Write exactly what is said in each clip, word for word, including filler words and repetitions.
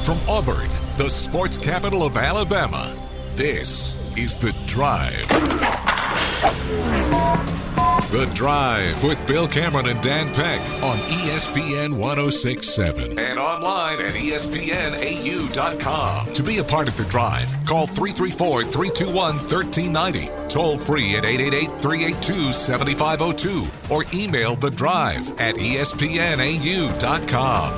From Auburn, the sports capital of Alabama, this is The Drive. The Drive with Bill Cameron and Dan Peck on E S P N one oh six point seven and online at E S P N A U dot com. To be a part of The Drive, call three three four, three two one, one three nine zero, toll free at eight eight eight, three eight two, seven five zero two, or email The Drive at E S P N A U dot com.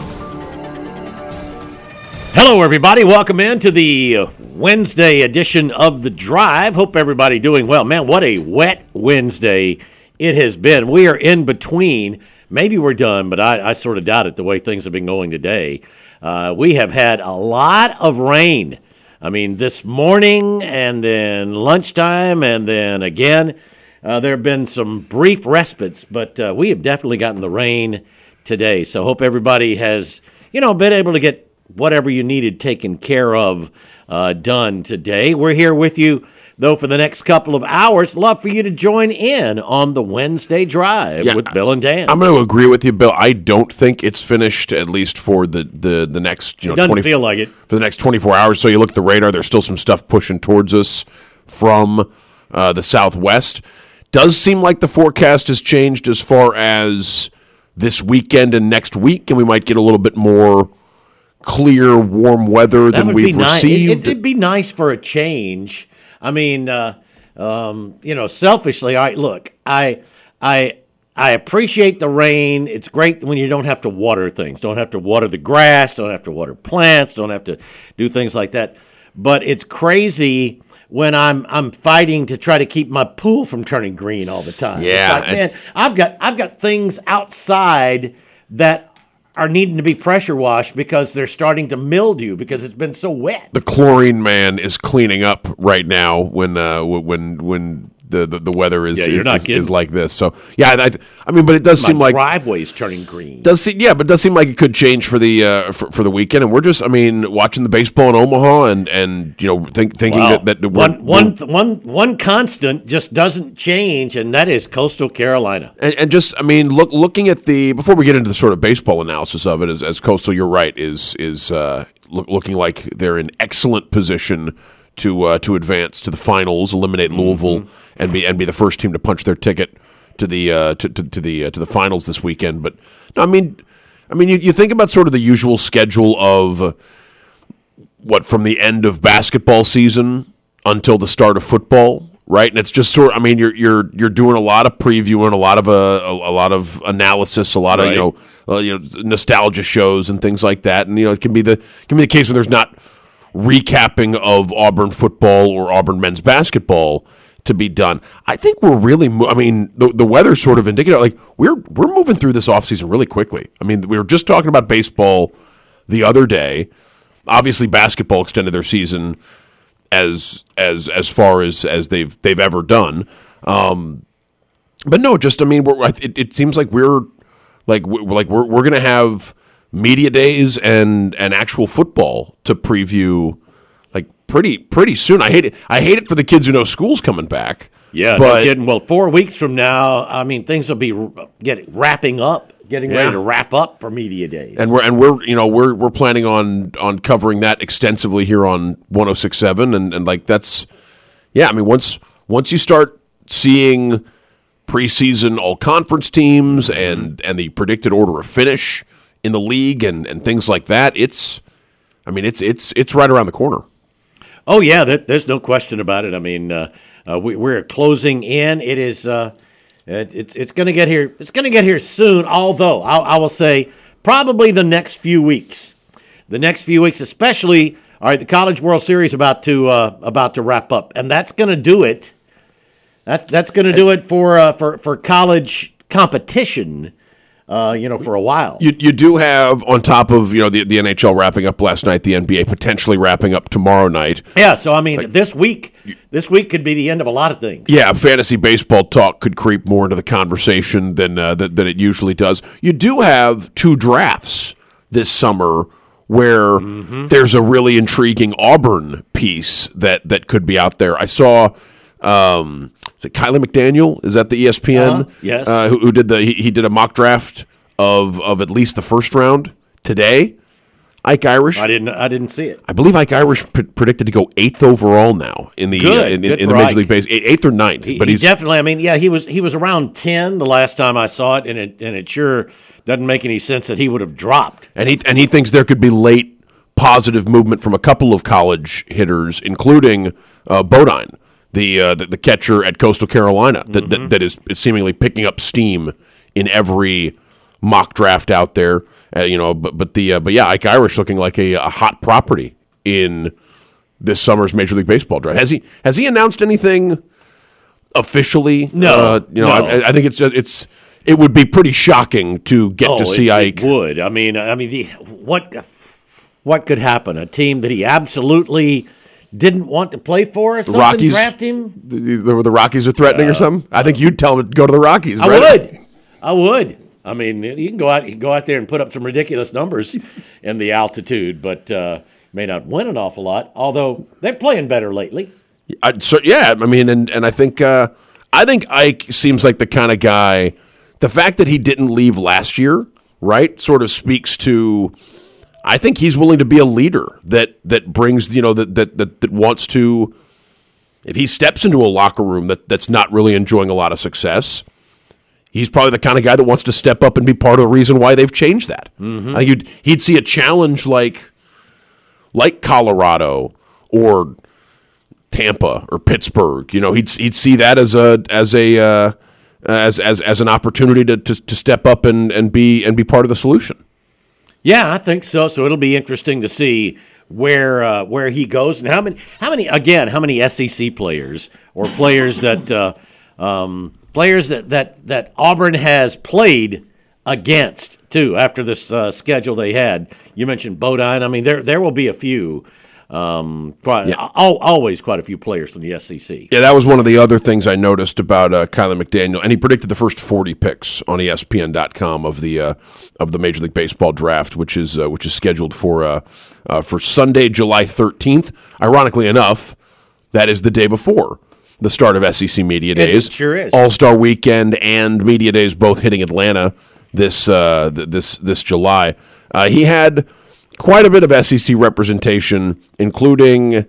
Hello, everybody. Welcome into the Wednesday edition of The Drive. Hope everybody doing well. Man, what a wet Wednesday it has been. We are in between. Maybe we're done, but I, I sort of doubt it the way things have been going today. Uh, we have had a lot of rain. I mean, this morning and then lunchtime and then again. Uh, there have been some brief respites, but uh, we have definitely gotten the rain today. So hope everybody has, you know, been able to get whatever you needed taken care of uh, done today. We're here with you, though, for the next couple of hours. Love for you to join in on the Wednesday Drive yeah, with Bill and Dan. I'm going to agree with you, Bill. I don't think it's finished, at least for the, the, the next, you know, it doesn't twenty feel like it. For the next twenty-four hours. So you look at the radar, there's still some stuff pushing towards us from uh, the southwest. Does seem like the forecast has changed as far as this weekend and next week, and we might get a little bit more clear, warm weather that than we've nice. received. It, it'd be nice for a change. I mean, uh, um, you know, selfishly, I look, I, I, I appreciate the rain. It's great when you don't have to water things, don't have to water the grass, don't have to water plants, don't have to do things like that. But it's crazy when I'm I'm fighting to try to keep my pool from turning green all the time. Yeah, it's like, man, I've got I've got things outside that are needing to be pressure washed because they're starting to mildew because it's been so wet. The chlorine man is cleaning up right now when uh, when when the, the, the weather is yeah, is, not is, is like this. So yeah, I, I mean, but it does My seem like driveway's turning green. Does seem, yeah, but it does seem like it could change for the uh, for, for the weekend. And we're just, I mean, watching the baseball in Omaha and, and you know think, thinking wow. that, that we're, one, one, we're, one, one constant just doesn't change, and that is Coastal Carolina. And, and just, I mean, look looking at the before we get into the sort of baseball analysis of it, as, as Coastal, you're right, is is uh, look, looking like they're in excellent position to uh, to advance to the finals, eliminate Louisville, mm-hmm. and be and be the first team to punch their ticket to the uh, to, to to the uh, to the finals this weekend. But no, I mean, I mean, you, you think about sort of the usual schedule of uh, what from the end of basketball season until the start of football, right? And it's just sort of, I mean, you're you're you're doing a lot of previewing, a lot of uh, a, a lot of analysis, a lot of right. you know uh, you know nostalgia shows and things like that. And you know, it can be the it can be the case when there's not recapping of Auburn football or Auburn men's basketball to be done. I think we're really, mo- I mean, the the weather's sort of indicative. Like we're we're moving through this offseason really quickly. I mean, we were just talking about baseball the other day. Obviously, basketball extended their season as as as far as, as they've they've ever done. Um, but no, just I mean, we're, it, it seems like we're like we're, like we're we're gonna have media days and, and actual football to preview like pretty pretty soon. I hate it. I hate it for the kids who know school's coming back. Yeah, but no kidding. Well, four weeks from now, I mean, things will be getting wrapping up, getting yeah. ready to wrap up for media days. And we're and we're you know we're we're planning on on covering that extensively here on one oh six point seven, and and like that's yeah. I mean, once once you start seeing preseason all conference teams and and the predicted order of finish in the league and, and things like that, it's, I mean, it's it's it's right around the corner. Oh yeah, that, there's no question about it. I mean, uh, uh, we, we're closing in. It is, uh, it, it's it's going to get here. It's going to get here soon. Although I, I will say, probably the next few weeks, the next few weeks, especially. All right, the College World Series about to uh, about to wrap up, and that's going to do it. That's that's going to do it for uh, for for college competition. Uh, you know, for a while. You you do have, on top of, you know, the, the N H L wrapping up last night, the N B A potentially wrapping up tomorrow night. Yeah, so, I mean, like, this week, you, this week could be the end of a lot of things. Yeah, fantasy baseball talk could creep more into the conversation than, uh, than, than it usually does. You do have two drafts this summer where mm-hmm. there's a really intriguing Auburn piece that, that could be out there. I saw... Um, is it Kylie McDaniel? Is that the E S P N? Uh-huh. Yes. Uh, who, who did the? He, he did a mock draft of of at least the first round today. Ike Irish. I didn't. I didn't see it. I believe Ike Irish p- predicted to go eighth overall now in the Good, uh, in, good in the for Major Ike. League Baseball, eighth or ninth. He, but he he's definitely. I mean, yeah, he was he was around ten the last time I saw it, and it and it sure doesn't make any sense that he would have dropped. and he and he thinks there could be late positive movement from a couple of college hitters, including uh, Bodine, the, uh, the the catcher at Coastal Carolina, that, Mm-hmm. that that is seemingly picking up steam in every mock draft out there. Uh, you know, but but the uh, but yeah, Ike Irish looking like a, a hot property in this summer's Major League Baseball draft. Has he has he announced anything officially? No, uh, you know, no. I, I think it's it's it would be pretty shocking to get Oh, to see it, Ike. it would. I mean, I mean, the, what what could happen? A team that he absolutely didn't want to play for, or something, Rockies draft him? The, the, the Rockies are threatening or something. I think you'd tell him to go to the Rockies. I right? would. I would. I mean, you can go out, you can go out there and put up some ridiculous numbers in the altitude, but uh, may not win an awful lot. Although they're playing better lately. I, so, yeah, I mean, and, and I think uh, I think Ike seems like the kind of guy. The fact that he didn't leave last year, right, sort of speaks to. I think he's willing to be a leader that that brings, you know, that that that, that wants to. If he steps into a locker room that, that's not really enjoying a lot of success, he's probably the kind of guy that wants to step up and be part of the reason why they've changed that. Mm-hmm. I think he'd, he'd see a challenge like like Colorado or Tampa or Pittsburgh. You know, he'd he'd see that as a as a uh, as as as an opportunity to, to to step up and and be and be part of the solution. Yeah, I think so. So it'll be interesting to see where uh, where he goes and how many how many again how many S E C players or players that uh, um, players that, that that Auburn has played against too after this uh, schedule they had. You mentioned Bodine. I mean, there there will be a few. Um, quite, Yeah. al- always quite a few players from the S E C. Yeah, that was one of the other things I noticed about uh, Kyler McDaniel, and he predicted the first forty picks on E S P N dot com of the uh, of the Major League Baseball draft, which is uh, which is scheduled for uh, uh, for Sunday, July thirteenth. Ironically enough, that is the day before the start of S E C Media Days. It sure is. All Star Weekend and Media Days both hitting Atlanta this uh, th- this this July. Uh, he had quite a bit of S E C representation, including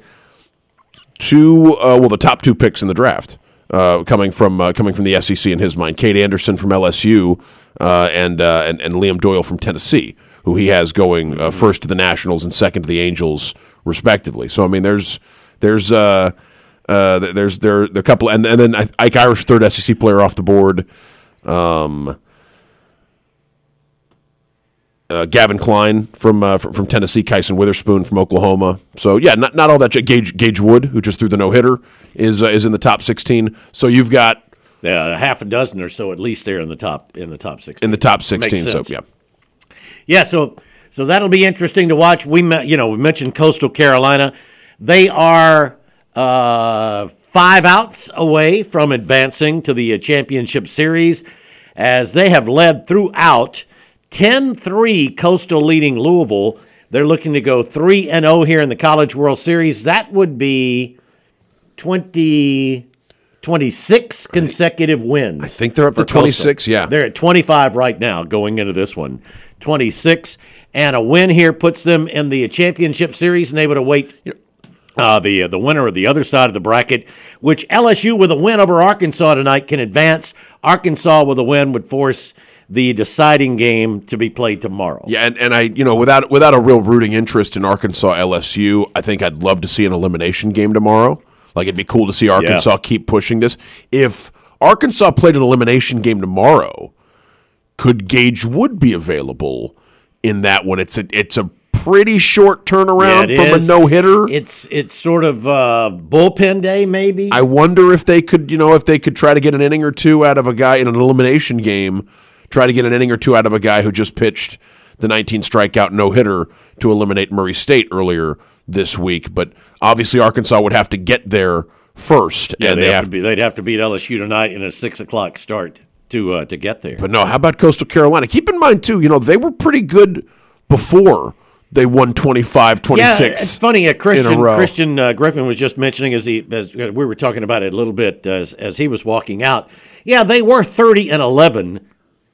two, uh, well, the top two picks in the draft uh, coming from uh, coming from the S E C in his mind. Cade Anderson from L S U uh, and, uh, and and Liam Doyle from Tennessee, who he has going uh, first to the Nationals and second to the Angels, respectively. So I mean, there's there's uh, uh, there's there a couple, and and then Ike Irish, third S E C player off the board. Um, Uh, Gavin Klein from, uh, from from Tennessee, Kyson Witherspoon from Oklahoma. So yeah, not not all that. Gage Gage Wood, who just threw the no hitter, is uh, is in the top sixteen. So you've got Yeah, half a dozen or so at least there in the top in the top sixteen. in the top sixteen. So sense. yeah, Yeah, so so that'll be interesting to watch. We met, you know, we mentioned Coastal Carolina. They are uh, five outs away from advancing to the uh, championship series, as they have led throughout. ten three Coastal leading Louisville. They're looking to go three and oh here in the College World Series. That would be twenty, twenty-six consecutive wins. I think they're up to for Coastal. twenty-six. Yeah, They're at twenty-five right now going into this one. twenty-six. And a win here puts them in the championship series, and they would await uh, the, uh, the winner of the other side of the bracket, which L S U with a win over Arkansas tonight can advance. Arkansas with a win would force the deciding game to be played tomorrow. yeah, and, and I you know without without a real rooting interest in Arkansas L S U, I think I'd love to see an elimination game tomorrow. Like it'd be cool to see Arkansas Yeah. keep pushing this. If Arkansas played an elimination game tomorrow, could Gage Wood be available in that one? It's a it's a pretty short turnaround Yeah, it from is. a no hitter. It's it's sort of uh, bullpen day, maybe. I wonder if they could, you know, if they could try to get an inning or two out of a guy in an elimination game, try to get an inning or two out of a guy who just pitched the nineteen strikeout no-hitter to eliminate Murray State earlier this week. But obviously Arkansas would have to get there first. yeah, and they they have have to be. They'd have to beat L S U tonight in a six o'clock start to uh, to get there. But no, how about Coastal Carolina? Keep in mind, too, you know, they were pretty good before they won twenty-five twenty-six. Yeah, it's funny. Uh, Christian in a row. Christian uh, Griffin was just mentioning as he as we were talking about it a little bit as as he was walking out. Yeah, they were thirty and eleven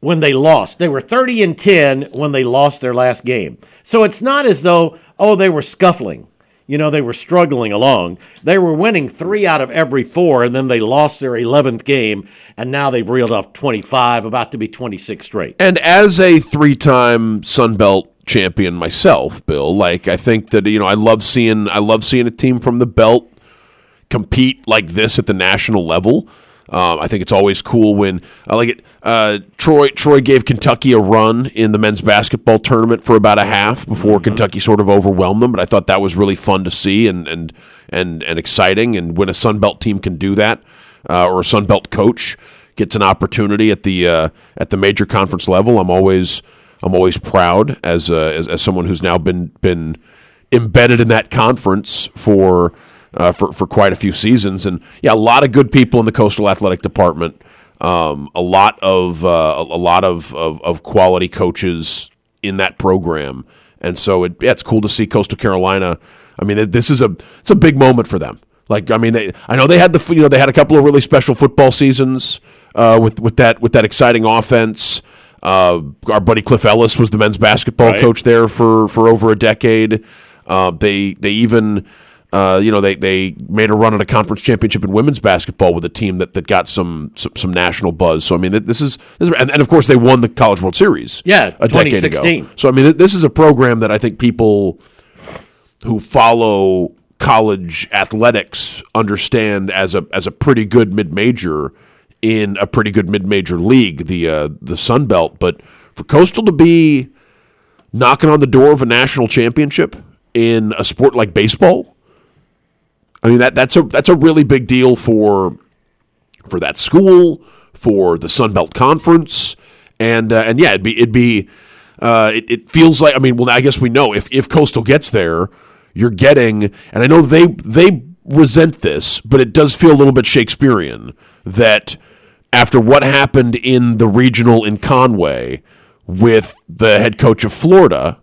when they lost. They were thirty and ten when they lost their last game. So it's not as though, oh, they were scuffling. You know, they were struggling along. They were winning three out of every four, and then they lost their eleventh game, and now they've reeled off twenty-five, about to be twenty-six straight. And as a three-time Sun Belt champion myself, Bill, like I think that, you know, I love seeing I love seeing a team from the Belt compete like this at the national level. Um, I think it's always cool when I like it. Uh, Troy Troy gave Kentucky a run in the men's basketball tournament for about a half before mm-hmm. Kentucky sort of overwhelmed them. But I thought that was really fun to see and and and, and exciting. And when a Sun Belt team can do that, uh, or a Sun Belt coach gets an opportunity at the uh, at the major conference level, I'm always I'm always proud as uh, as, as someone who's now been been embedded in that conference for. Uh, for for quite a few seasons, and yeah, a lot of good people in the Coastal Athletic Department, um, a lot of uh, a lot of, of of quality coaches in that program, and so it, yeah, it's cool to see Coastal Carolina. I mean, this is a it's a big moment for them. Like, I mean, they I know they had the you know they had a couple of really special football seasons uh, with with that with that exciting offense. Uh, our buddy Cliff Ellis was the men's basketball right. coach there for for over a decade. Uh, they they even. Uh, you know, they, they made a run at a conference championship in women's basketball with a team that, that got some, some some national buzz. So I mean, this is, this is and, and of course they won the College World Series. Yeah, a decade ago. So I mean, this is a program that I think people who follow college athletics understand as a as a pretty good mid major in a pretty good mid major league, the uh, the Sun Belt. But for Coastal to be knocking on the door of a national championship in a sport like baseball. I mean that that's a that's a really big deal for for that school, for the Sun Belt Conference, and uh, and yeah, it'd be it'd be uh, it, it feels like I mean, well, I guess we know if if Coastal gets there, you're getting, and I know they they resent this, but it does feel a little bit Shakespearean that after what happened in the regional in Conway with the head coach of Florida.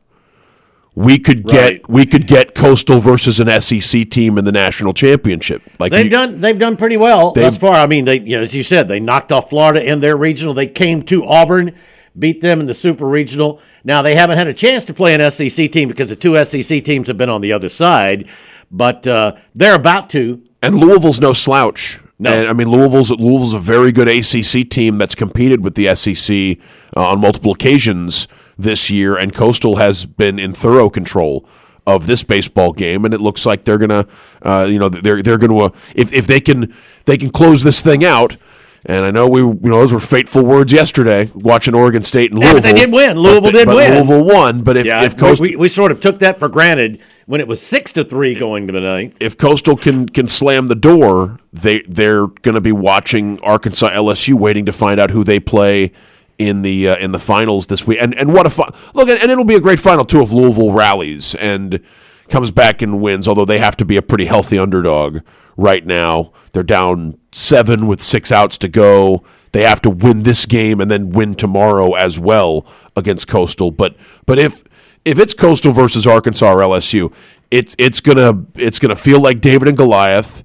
We could get right. we could get Coastal versus an S E C team in the national championship. Like they've you, done they've done pretty well thus far. I mean, they you know, as you said, they knocked off Florida in their regional. They came to Auburn, beat them in the super regional. Now they haven't had a chance to play an S E C team because the two S E C teams have been on the other side, but uh, they're about to. And Louisville's no slouch. No. And, I mean, Louisville's Louisville's a very good A C C team that's competed with the S E C uh, on multiple occasions this year, and Coastal has been in thorough control of this baseball game, and it looks like they're gonna, uh, you know, they're they're gonna uh, if if they can they can close this thing out. And I know we, you know, those were fateful words yesterday. Watching Oregon State and Louisville, yeah, but they did win. Louisville they, did but win. Louisville won. But if yeah, if Coastal, we, we sort of took that for granted when it was six to three going to the ninth. If Coastal can can slam the door, they they're going to be watching Arkansas L S U, waiting to find out who they play in the uh, in the finals this week. And and what a fi- look! And it'll be a great final too if Louisville rallies and comes back and wins. Although they have to be a pretty healthy underdog right now. They're down seven with six outs to go. They have to win this game and then win tomorrow as well against Coastal. But but if if it's Coastal versus Arkansas or L S U, it's it's gonna it's gonna feel like David and Goliath,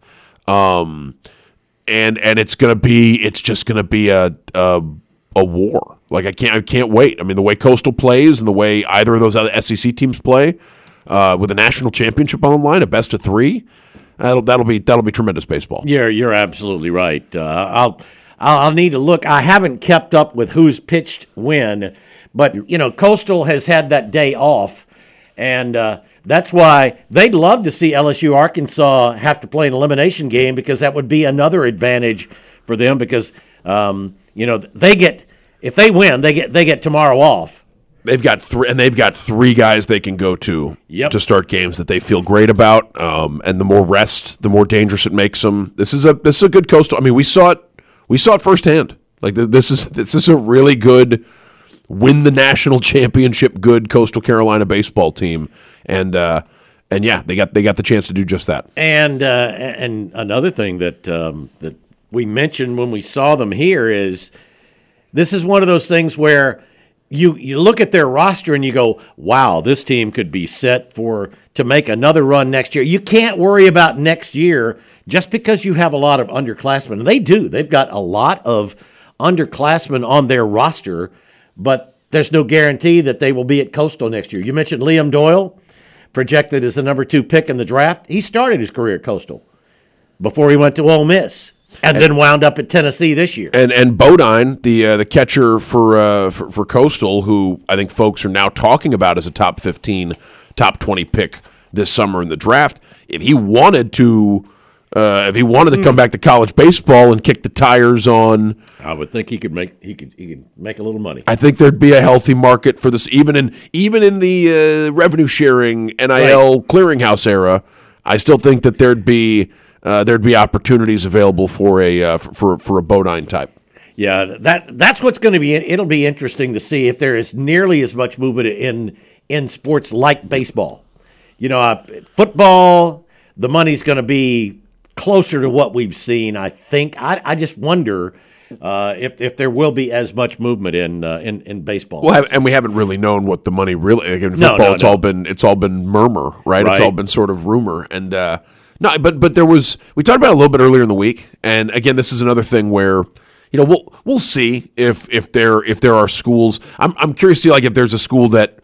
um, and and it's gonna be it's just gonna be a, a a war. Like I can't I can't wait. I mean, the way Coastal plays and the way either of those other S E C teams play, uh, with a national championship on the line, a best of three, that'll that'll be that'll be tremendous baseball. You're you're absolutely right. Uh, I'll. I'll need to look. I haven't kept up with who's pitched when, but, you know, Coastal has had that day off, and uh, that's why they'd love to see L S U Arkansas have to play an elimination game because that would be another advantage for them because, um, you know, they get – if they win, they get they get tomorrow off. They've got three, and they've got three guys they can go to yep. to start games that they feel great about. Um, and the more rest, the more dangerous it makes them. This is a this is a good Coastal. I mean, we saw it. We saw it firsthand. Like this is this is a really good win the national championship good Coastal Carolina baseball team, and uh, and yeah, they got they got the chance to do just that. And uh, and another thing that um, that we mentioned when we saw them here is this is one of those things where you you look at their roster and you go, wow, this team could be set for to make another run next year. You can't worry about next year just because you have a lot of underclassmen. And they do. They've got a lot of underclassmen on their roster, but there's no guarantee that they will be at Coastal next year. You mentioned Liam Doyle, projected as the number two pick in the draft. He started his career at Coastal before he went to Ole Miss. And, and then wound up at Tennessee this year. And and Bodine, the uh, the catcher for, uh, for for Coastal, who I think folks are now talking about as a top fifteen, top twenty pick this summer in the draft. If he wanted to, uh, if he wanted to mm. come back to college baseball and kick the tires on, I would think he could make he could he could make a little money. I think there'd be a healthy market for this, even in even in the uh, revenue sharing N I L right. clearinghouse era. I still think that there'd be. Uh, there'd be opportunities available for a uh, for for a Bodine type. Yeah, that that's what's going to be. It'll be interesting to see if there is nearly as much movement in in sports like baseball. You know, uh, football, the money's going to be closer to what we've seen. I think. I, I just wonder uh, if if there will be as much movement in uh, in in baseball. Well, have, and we haven't really known what the money really. Like in football, no, no, it's no. all been it's all been murmur, right? right? It's all been sort of rumor and. Uh, No, but but there was we talked about it a little bit earlier in the week, and again, this is another thing where you know we'll we'll see if if there if there are schools. I'm I'm curious to see like if there's a school that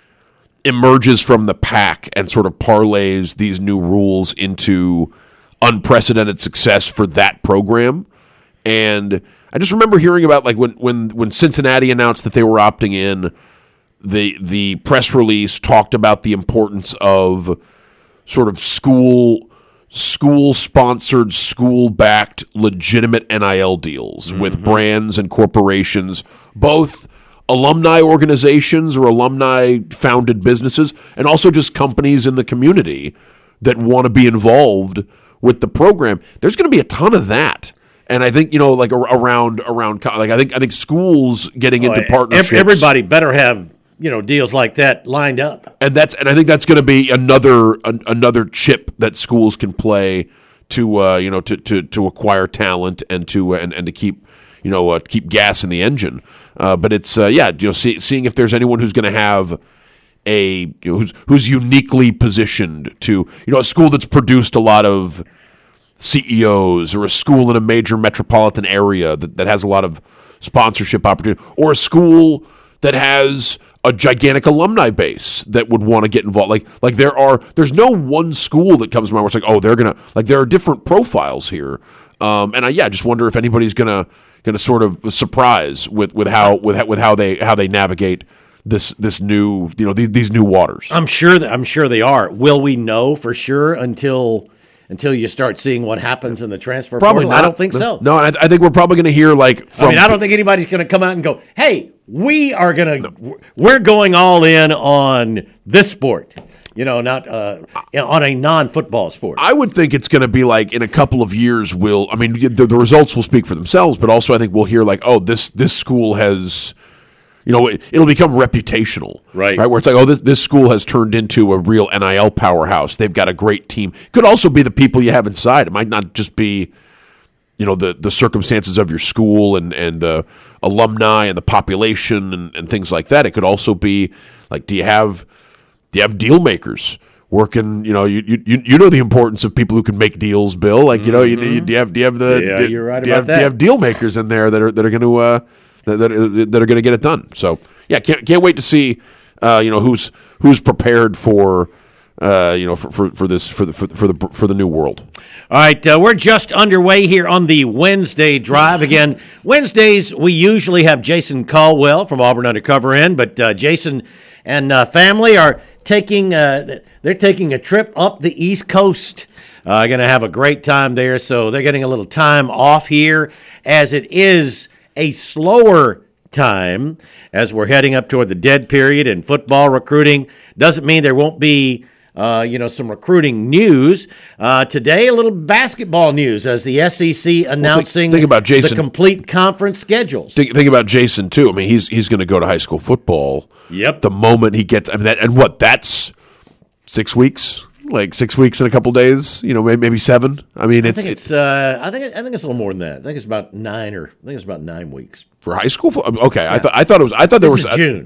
emerges from the pack and sort of parlays these new rules into unprecedented success for that program. And I just remember hearing about like when when when Cincinnati announced that they were opting in, the the press release talked about the importance of sort of school. school-sponsored, school-backed, legitimate N I L deals mm-hmm. with brands and corporations, both alumni organizations or alumni-founded businesses, and also just companies in the community that want to be involved with the program. There's going to be a ton of that. And I think, you know, like around, around like I think I think schools getting oh, into partnerships. Everybody better have you know, deals like that lined up. And that's and I think that's going to be another an, another chip that schools can play to uh, you know to, to, to acquire talent and to uh, and, and to keep you know uh, keep gas in the engine. Uh, but it's uh, yeah, you know, see, seeing if there's anyone who's going to have a you know, who's who's uniquely positioned to you know a school that's produced a lot of C E Os, or a school in a major metropolitan area that, that has a lot of sponsorship opportunity, or a school that has a gigantic alumni base that would want to get involved. Like, like there are, there's no one school that comes to mind where it's like, oh, they're gonna, like, there are different profiles here. Um, and I, yeah, I just wonder if anybody's gonna, gonna sort of surprise with, with how, with, with how they, how they navigate this, this new, you know, these, these new waters. I'm sure that, I'm sure they are. Will we know for sure until, until you start seeing what happens in the transfer probably portal? Not. I don't think so. No, I, I think we're probably going to hear like. From, I mean, I don't think anybody's going to come out and go, "Hey, we are going to, no. we're going all in on this sport." You know, not uh, on a non-football sport. I would think it's going to be like in a couple of years. We'll, I mean, the, the results will speak for themselves, but also I think we'll hear like, "Oh, this this school has." You know, it, it'll become reputational, right? Right, where it's like, oh, this this school has turned into a real N I L powerhouse. They've got a great team. Could also be the people you have inside. It might not just be, you know, the, the circumstances of your school and, and the alumni and the population and, and things like that. It could also be like, do you have do you have deal makers working? You know, you you you know the importance of people who can make deals, Bill. Like, you know, you, you do you have do you have the yeah, do, you're right do you about have, that. Do you have deal makers in there that are that are going to uh, that that are, that are going to get it done? So yeah, can't can't wait to see uh, you know who's who's prepared for uh, you know for, for, for this for the for, for the for the new world. All right, uh, we're just underway here on the Wednesday Drive. Again, Wednesdays we usually have Jason Caldwell from Auburn Undercover in, but uh, Jason and uh, family are taking uh, they're taking a trip up the East Coast. Uh, going to have a great time there, so they're getting a little time off here as it is a slower time as we're heading up toward the dead period in football recruiting. Doesn't mean there won't be uh, you know, some recruiting news. Uh, today, a little basketball news as the S E C announcing well, think, think about Jason. the complete conference schedules. Think, think about Jason, too. I mean, he's he's going to go to high school football. Yep. The moment he gets, I mean, that, and what, that's six weeks? Like six weeks and a couple days, you know, maybe, maybe seven. I mean, I it's think it's. Uh, I think. I think it's a little more than that. I think it's about nine or. I think it's about nine weeks for high school. Okay, yeah. I thought. I thought it was. I thought there this was is June.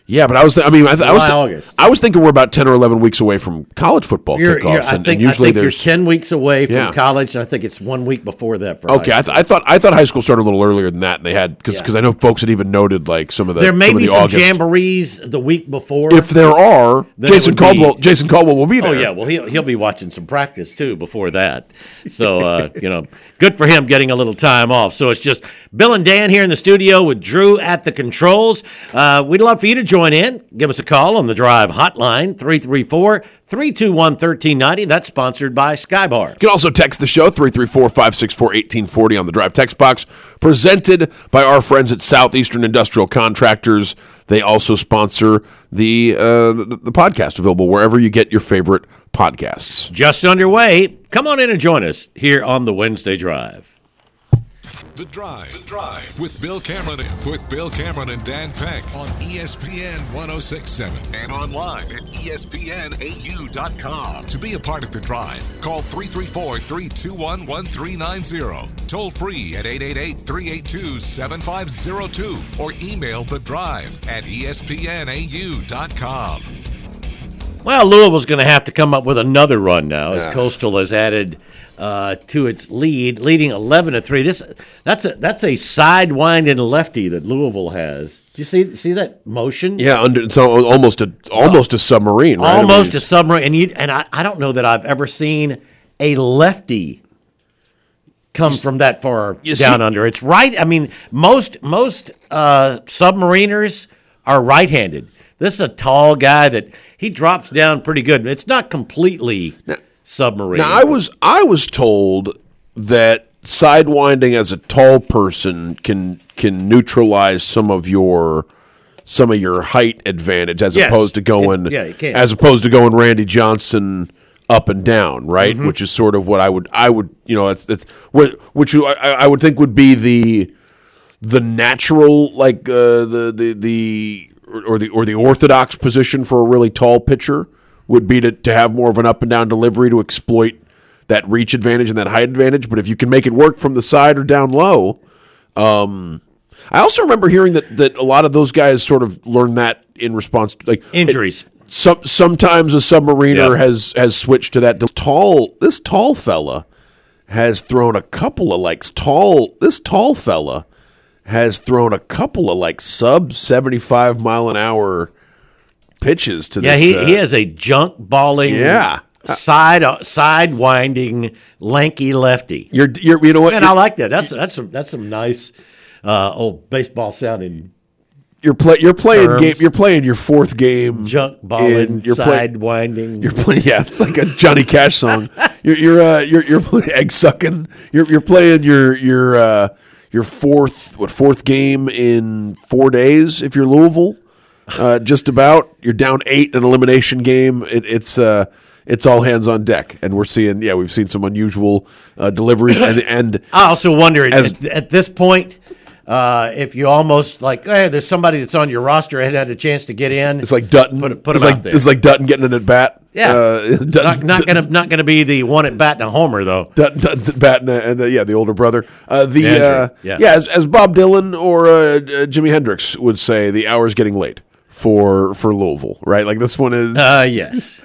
Yeah, but I was, th- I mean, I, th- I was, July, th- August. I was thinking we're about ten or eleven weeks away from college football You're, kickoffs, you're, I and, think, and usually I think you're there's ten weeks away from Yeah. college, and I think it's one week before that for okay. high I, th- I thought I thought high school started a little earlier than that, and they had because Yeah. I know folks had even noted like some of the There may some of be the some August. jamborees the week before. If there are, Then it Jason would be- Caldwell, Jason Caldwell will be there. Oh yeah, well he'll he'll be watching some practice too before that. So uh, you know, good for him getting a little time off. So it's just Bill and Dan here in the studio with Drew at the controls. Uh, we'd love for you to join in. Give us a call on the Drive hotline three three four, three two one, one three nine zero. That's sponsored by Skybar. You can also text the show three three four, five six four, one eight four zero on the Drive text box. Presented by our friends at Southeastern Industrial Contractors. They also sponsor the uh, the, the podcast, available wherever you get your favorite podcasts. Just underway. Come on in and join us here on the Wednesday Drive. The Drive. The Drive with Bill Cameron with Bill Cameron and Dan Peck on E S P N one oh six point seven and online at E S P N A U dot com. To be a part of The Drive, call three three four, three two one, one three nine zero. Toll free at eight eight eight, three eight two, seven five zero two or email The Drive at E S P N A U dot com. Well, Louisville's going to have to come up with another run now as Yeah. Coastal has added uh, to its lead, leading eleven to three. This that's a that's a sidewinding lefty that Louisville has. Do you see see that motion? Yeah, under, it's al- almost a almost a submarine, right? I mean, Almost a it's- submarine, and you and I, I don't know that I've ever seen a lefty come from that far you down see- under. It's right. I mean, most most uh, submariners are right-handed. This is a tall guy that he drops down pretty good. It's not completely submarine. Now, I was I was told that sidewinding as a tall person can can neutralize some of your some of your height advantage as Yes. opposed to going It- yeah, it can. as opposed to going Randy Johnson up and down, right? Mm-hmm. Which is sort of what I would I would you know that's that's what which I, I would think would be the the natural like uh, the the the or the or the orthodox position for a really tall pitcher would be to, to have more of an up and down delivery to exploit that reach advantage and that height advantage. But if you can make it work from the side or down low, um, I also remember hearing that that a lot of those guys sort of learn that in response to like Injuries. It, some sometimes a submariner Yeah. has has has switched to that. This tall this tall fella has thrown a couple of like tall this tall fella. has thrown a couple of like sub seventy-five mile an hour pitches to Yeah, this. he, uh, he has a junk balling, Yeah. side side winding, lanky lefty. You're, you're, you know what? And I like that. That's that's some that's some nice uh, old baseball sounding You're play, You're playing terms. game. You're playing your fourth game. junk balling, in- you're play- side winding. You're playing. Yeah, it's like a Johnny Cash song. You're you're uh, you're you're playing egg sucking. You're you're playing your your uh, your fourth what fourth game in four days if you're Louisville. Uh, just about. You're down eight in an elimination game. It, it's uh, it's all hands on deck, and we're seeing yeah we've seen some unusual uh, deliveries and and I also wonder at, As- at, at this point uh, if you almost like, hey, there's somebody that's on your roster and had a chance to get in. it's like Dutton. Put, put it's him like out there. it's like Dutton getting an at bat. Yeah, uh, not, Dutton's- not gonna not gonna be the one at bat and a homer though. Dutton, Dutton's at bat and, uh, and uh, yeah, the older brother. Uh, the Andrew, uh, yeah. yeah, as, as Bob Dylan or uh, uh, Jimi Hendrix would say, the hour's getting late for for Louisville, right? Like this one is. Uh, yes.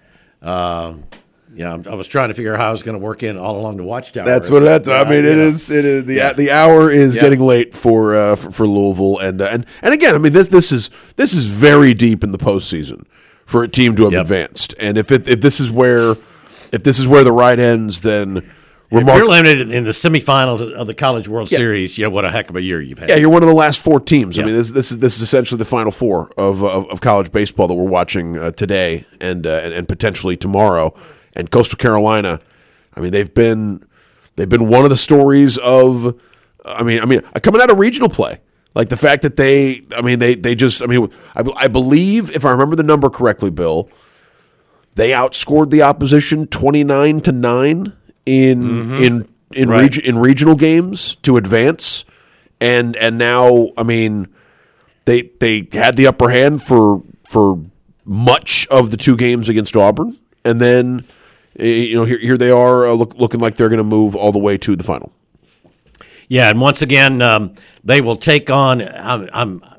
Um, yeah, I'm- I was trying to figure out how I was going to work in all along the watchtower. that's what that's. I Uh, mean, you it know. is. It is the Yeah. the hour is Yeah. getting late for, uh, for for Louisville, and uh, and and again, I mean this this is this is very deep in the postseason for a team to have Yep. advanced, and if it if this is where if this is where the ride ends, then If remark- you're limited in the semifinals of the College World Series, yeah, what a heck of a year you've had. Yeah, you're one of the last four teams. I Yeah. mean, this this is this is essentially the final four of of, of college baseball that we're watching uh, today and, uh, and and potentially tomorrow. And Coastal Carolina, I mean, they've been they've been one of the stories of. I mean, I mean, coming out of regional play, like the fact that they, I mean, they they just, I mean, I, I believe if I remember the number correctly, Bill, they outscored the opposition twenty-nine to nine in in in Right. regi- in regional games to advance, and and now I mean they they had the upper hand for for much of the two games against Auburn, and then eh, you know here here they are uh, look, looking like they're going to move all the way to the final. Yeah, and once again, um, they will take on. I'm, I'm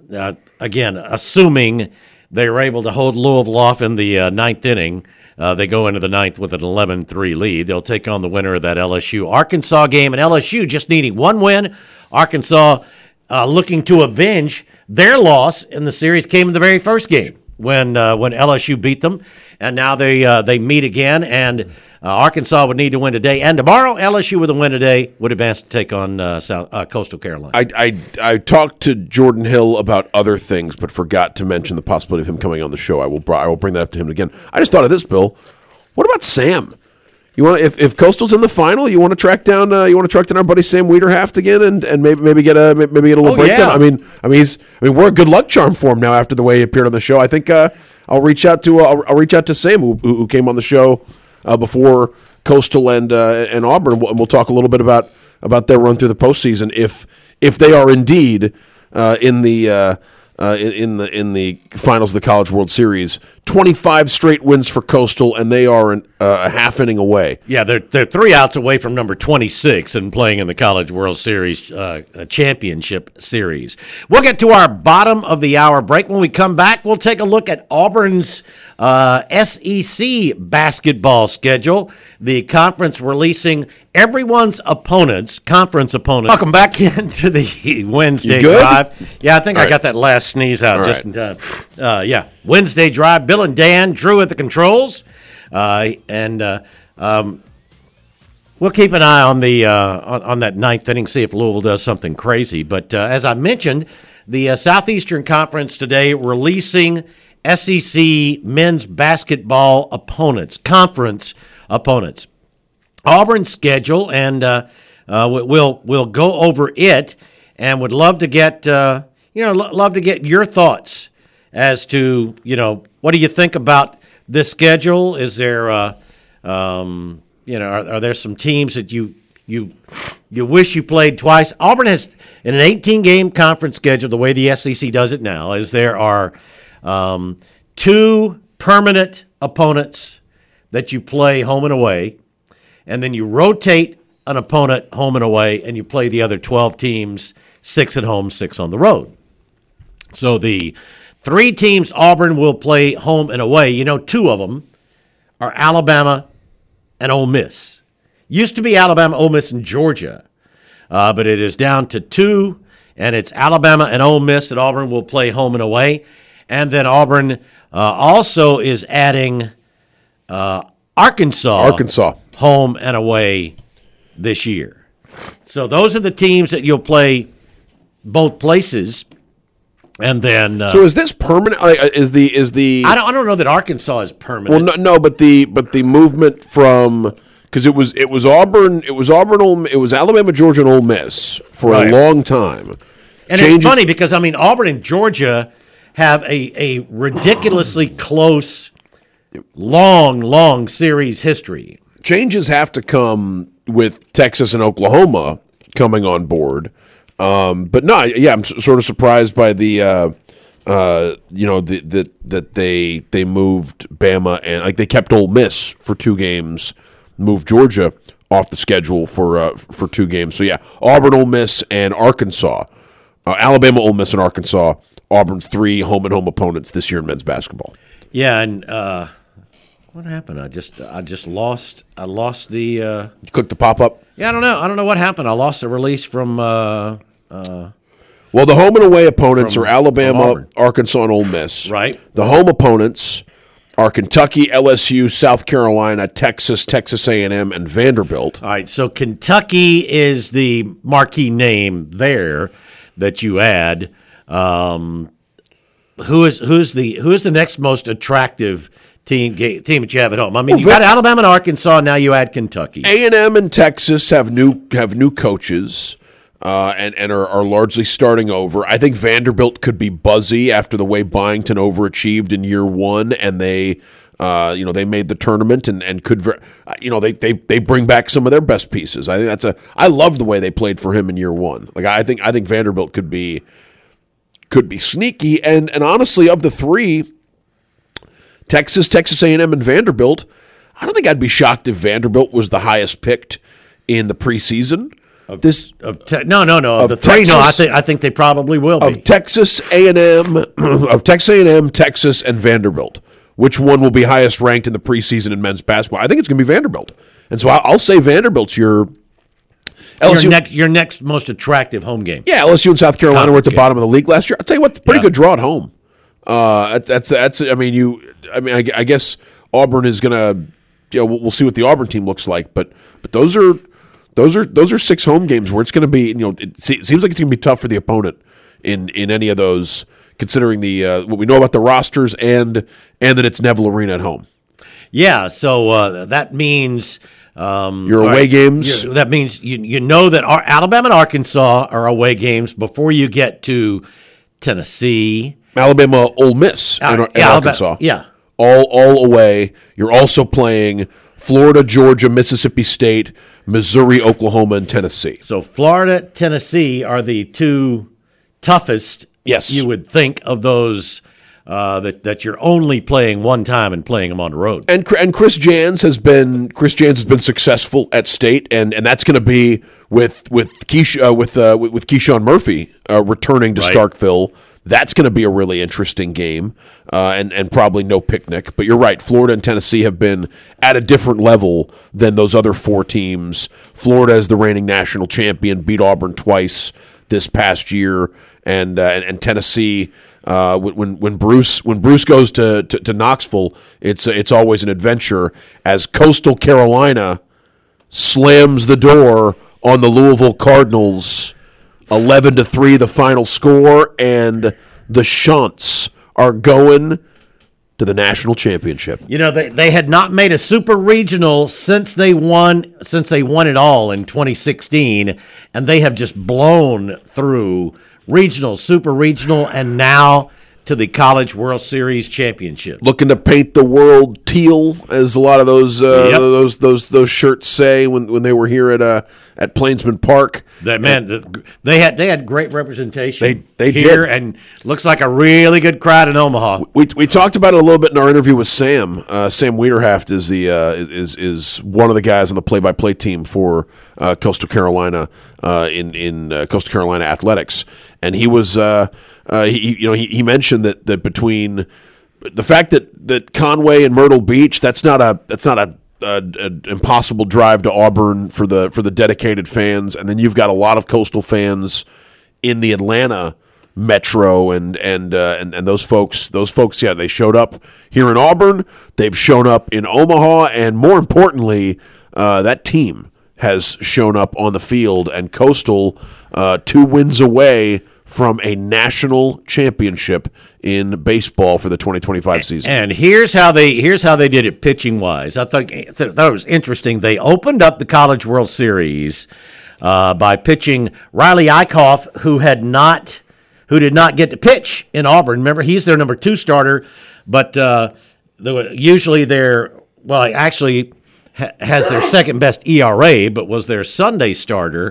uh, again, assuming they were able to hold Louisville off in the uh, ninth inning, uh, they go into the ninth with an eleven three lead. They'll take on the winner of that L S U-Arkansas game, and L S U just needing one win. Arkansas uh, looking to avenge their loss in the series came in the very first game when uh, when L S U beat them, and now they uh, they meet again, and uh, Arkansas would need to win today, and tomorrow L S U with a win today would advance to take on uh, South, uh, Coastal Carolina. I, I I talked to Jordan Hill about other things, but forgot to mention the possibility of him coming on the show. I will br- I will bring that up to him again. I just thought of this, Bill. What about Sam? You want if if Coastal's in the final, you want to track down uh, you want to track down our buddy Sam Wiederhaft again, and, and maybe maybe get a maybe get a little Oh, breakdown. yeah. I mean I mean he's I mean we're a good luck charm for him now after the way he appeared on the show. I think uh, I'll reach out to uh, I'll, I'll reach out to Sam who, who came on the show uh, before Coastal and uh, and Auburn, and we'll, and we'll talk a little bit about about their run through the postseason if if they are indeed uh, in the uh, uh, in, in the in the finals of the College World Series. twenty-five straight wins for Coastal, and they are an, uh, a half inning away. Yeah, they're they're three outs away from number twenty-six and playing in the College World Series uh, championship series. We'll get to our bottom of the hour break. When we come back, we'll take a look at Auburn's uh, S E C basketball schedule. The conference releasing everyone's opponents, conference opponents. Welcome back into the Wednesday You good? drive. Yeah, I think All I right. got that last sneeze out All just right. in time. Uh, yeah, Wednesday drive. Bill and Dan, Drew at the controls, uh, and uh, um, we'll keep an eye on the uh, on, on that ninth inning, see if Louisville does something crazy. But uh, as I mentioned, the uh, Southeastern Conference today releasing S E C men's basketball opponents, conference opponents. Auburn's schedule, and uh, uh, we- we'll we'll go over it, and would love to get uh, you know lo- love to get your thoughts as to you know what do you think about this schedule? Is there uh, um, you know are, are there some teams that you you you wish you played twice? Auburn has in an eighteen game conference schedule, the way the S E C does it now, is there are um, two permanent opponents that you play home and away, and then you rotate an opponent home and away, and you play the other twelve teams, six at home, six on the road. So the three teams Auburn will play home and away, you know, two of them are Alabama and Ole Miss. Used to be Alabama, Ole Miss, and Georgia, uh, but it is down to two, and it's Alabama and Ole Miss that Auburn will play home and away. And then Auburn uh, also is adding uh, Arkansas, Arkansas. home and away this year. So those are the teams that you'll play both places. And then uh, So is this permanent? Uh, is the is the I don't I don't know that Arkansas is permanent. well no no but the but the movement from because it was it was Auburn it was Auburn Ole, it was Alabama, Georgia, and Ole Miss for Right. a long time. And Changes- it's funny because, I mean, Auburn and Georgia have a, a ridiculously close, long, long series history. changes have to come with Texas and Oklahoma coming on board. Um, but no, yeah, I'm s- sort of surprised by the, uh, uh, you know, the, the, that they they moved Bama and like they kept Ole Miss for two games, moved Georgia off the schedule for uh, for two games. So yeah, Auburn, Ole Miss, and Arkansas, uh, Alabama, Ole Miss, and Arkansas. Auburn's three home and home opponents this year in men's basketball. Yeah, and uh, what happened? I just I just lost I lost the uh, You click the pop up. yeah I don't know I don't know what happened. I lost the release from uh, Well, the home and away opponents From- are Alabama, from Auburn. Arkansas, and Ole Miss. Right. The home opponents are Kentucky, L S U, South Carolina, Texas, Texas A and M, and Vanderbilt. all right. So Kentucky is the marquee name there that you add. Um, who is who's the who's the next most attractive team ga- team that you have at home? I mean, Well, you got Van- Alabama and Arkansas. Now you add Kentucky. A and M and Texas have new have new coaches. Uh, and and are, are largely starting over. I think Vanderbilt could be buzzy after the way Byington overachieved in year one, and they, uh, you know, they made the tournament and and could, ver- uh, you know, they they they bring back some of their best pieces. I think that's a. I love the way they played for him in year one. Like I think I think Vanderbilt could be could be sneaky, and and honestly, of the three, Texas, Texas A and M, and Vanderbilt, I don't think I'd be shocked if Vanderbilt was the highest picked in the preseason. Of, this of te- no, no, no. of The three, Texas, no, I think I think they probably will be. Of Texas A and M, of Texas A and M, Texas, and Vanderbilt. Which one will be highest ranked in the preseason in men's basketball? I think it's going to be Vanderbilt. And so I'll say Vanderbilt's your L S U. Your next, your next most attractive home game. Yeah, L S U and South Carolina were at the game. bottom of the league last year. I'll tell you what, pretty Yeah. good draw at home. Uh, that's, that's that's. I mean, you. I mean, I, I guess Auburn is going to. You know, we'll, we'll see what the Auburn team looks like, but but those are those are those are six home games where it's going to be. You know, it, se- it seems like it's going to be tough for the opponent in in any of those. Considering the uh, what we know about the rosters and and that it's Neville Arena at home. Yeah, so uh, that means um, Your away right, games? you- That means you you know that our Alabama and Arkansas are away games before you get to Tennessee, Alabama, Ole Miss, and, Uh, and yeah, Alabama- Arkansas. yeah. all all away. You're also playing Florida, Georgia, Mississippi State, Missouri, Oklahoma, and Tennessee. So Florida, Tennessee are the two toughest. Yes. You would think of those uh, that that you're only playing one time and playing them on the road. And and Chris Jans has been Chris Jans has been successful at State, and, and that's going to be with with Keish, uh, with uh, with, with Keyshawn Murphy uh, returning to Right. Starkville. That's going to be a really interesting game, uh, and and probably no picnic. But you're right, Florida and Tennessee have been at a different level than those other four teams. Florida is the reigning national champion, beat Auburn twice this past year, and uh, and, and Tennessee. Uh, when when Bruce when Bruce goes to, to, to Knoxville, it's it's always an adventure. As Coastal Carolina slams the door on the Louisville Cardinals, eleven to three the final score, and the Shunts are going to the national championship. You know, they, they had not made a super regional since they won since they won it all in twenty sixteen, and they have just blown through regional, super regional, and now to the College World Series championship. Looking to paint the world teal, as a lot of those uh, Yep. those those those shirts say when when they were here at uh, at Plainsman Park. That man, they had they had great representation. They- they here, did. and looks like a really good crowd in Omaha. We we talked about it a little bit in our interview with Sam. Uh, Sam Wiederhaft is the uh, is is one of the guys on the play by play team for uh, Coastal Carolina uh, in in uh, Coastal Carolina athletics, and he was uh, uh, he you know he, he mentioned that that between the fact that, that Conway and Myrtle Beach, that's not a that's not a an impossible drive to Auburn for the for the dedicated fans, and then you've got a lot of Coastal fans in the Atlanta metro, and and, uh, and and those folks those folks yeah, they showed up here in Auburn, they've shown up in Omaha, and more importantly, uh, that team has shown up on the field, and Coastal uh, two wins away from a national championship in baseball for the twenty twenty-five season. And here's how they here's how they did it pitching wise. I thought I thought it was interesting. They opened up the College World Series uh, by pitching Riley Eichhoff, who had not who did not get to pitch in Auburn. Remember, he's their number two starter, but uh, the, usually their well, actually ha- has their second best E R A, but was their Sunday starter.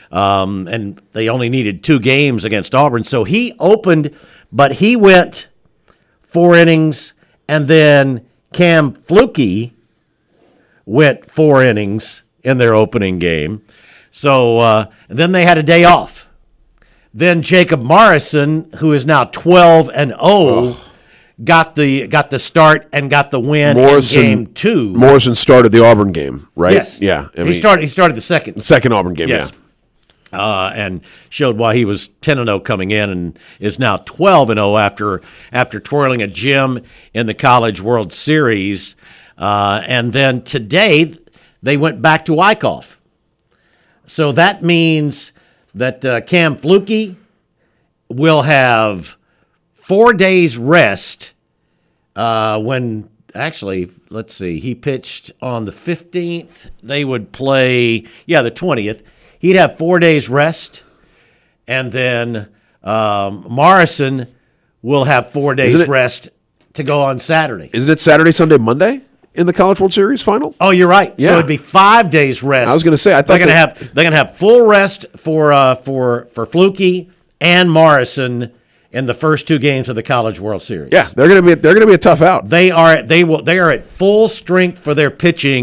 Um, and they only needed two games against Auburn. So he opened, but he went four innings, and then Cam Fluke went four innings in their opening game. So uh, then they had a day off. Then Jacob Morrison, who is now twelve and oh, got the got the start and got the win Morrison, in game two. Morrison started the Auburn game, right? Yes. Yeah. I he mean, started. He started the second. second Auburn game, Yes. yeah. Uh, and showed why he was ten and oh coming in, and is now twelve and oh after after twirling a gem in the College World Series. Uh, and then today they went back to Eichhoff. So that means that uh, Cam Fluke will have four days rest uh, when actually, let's see, he pitched on the fifteenth. They would play, yeah, the twentieth. He'd have four days rest, and then um, Morrison will have four days Isn't it- rest to go on Saturday. Isn't it Saturday, Sunday, Monday in the College World Series final? Oh, you're right. Yeah. So it'd be five days rest. I was gonna say, I thought they're gonna that- have they're gonna have full rest for uh, for for Fluke and Morrison in the first two games of the College World Series. Yeah, they're gonna be they're gonna be a tough out. They are they will they are at full strength for their pitching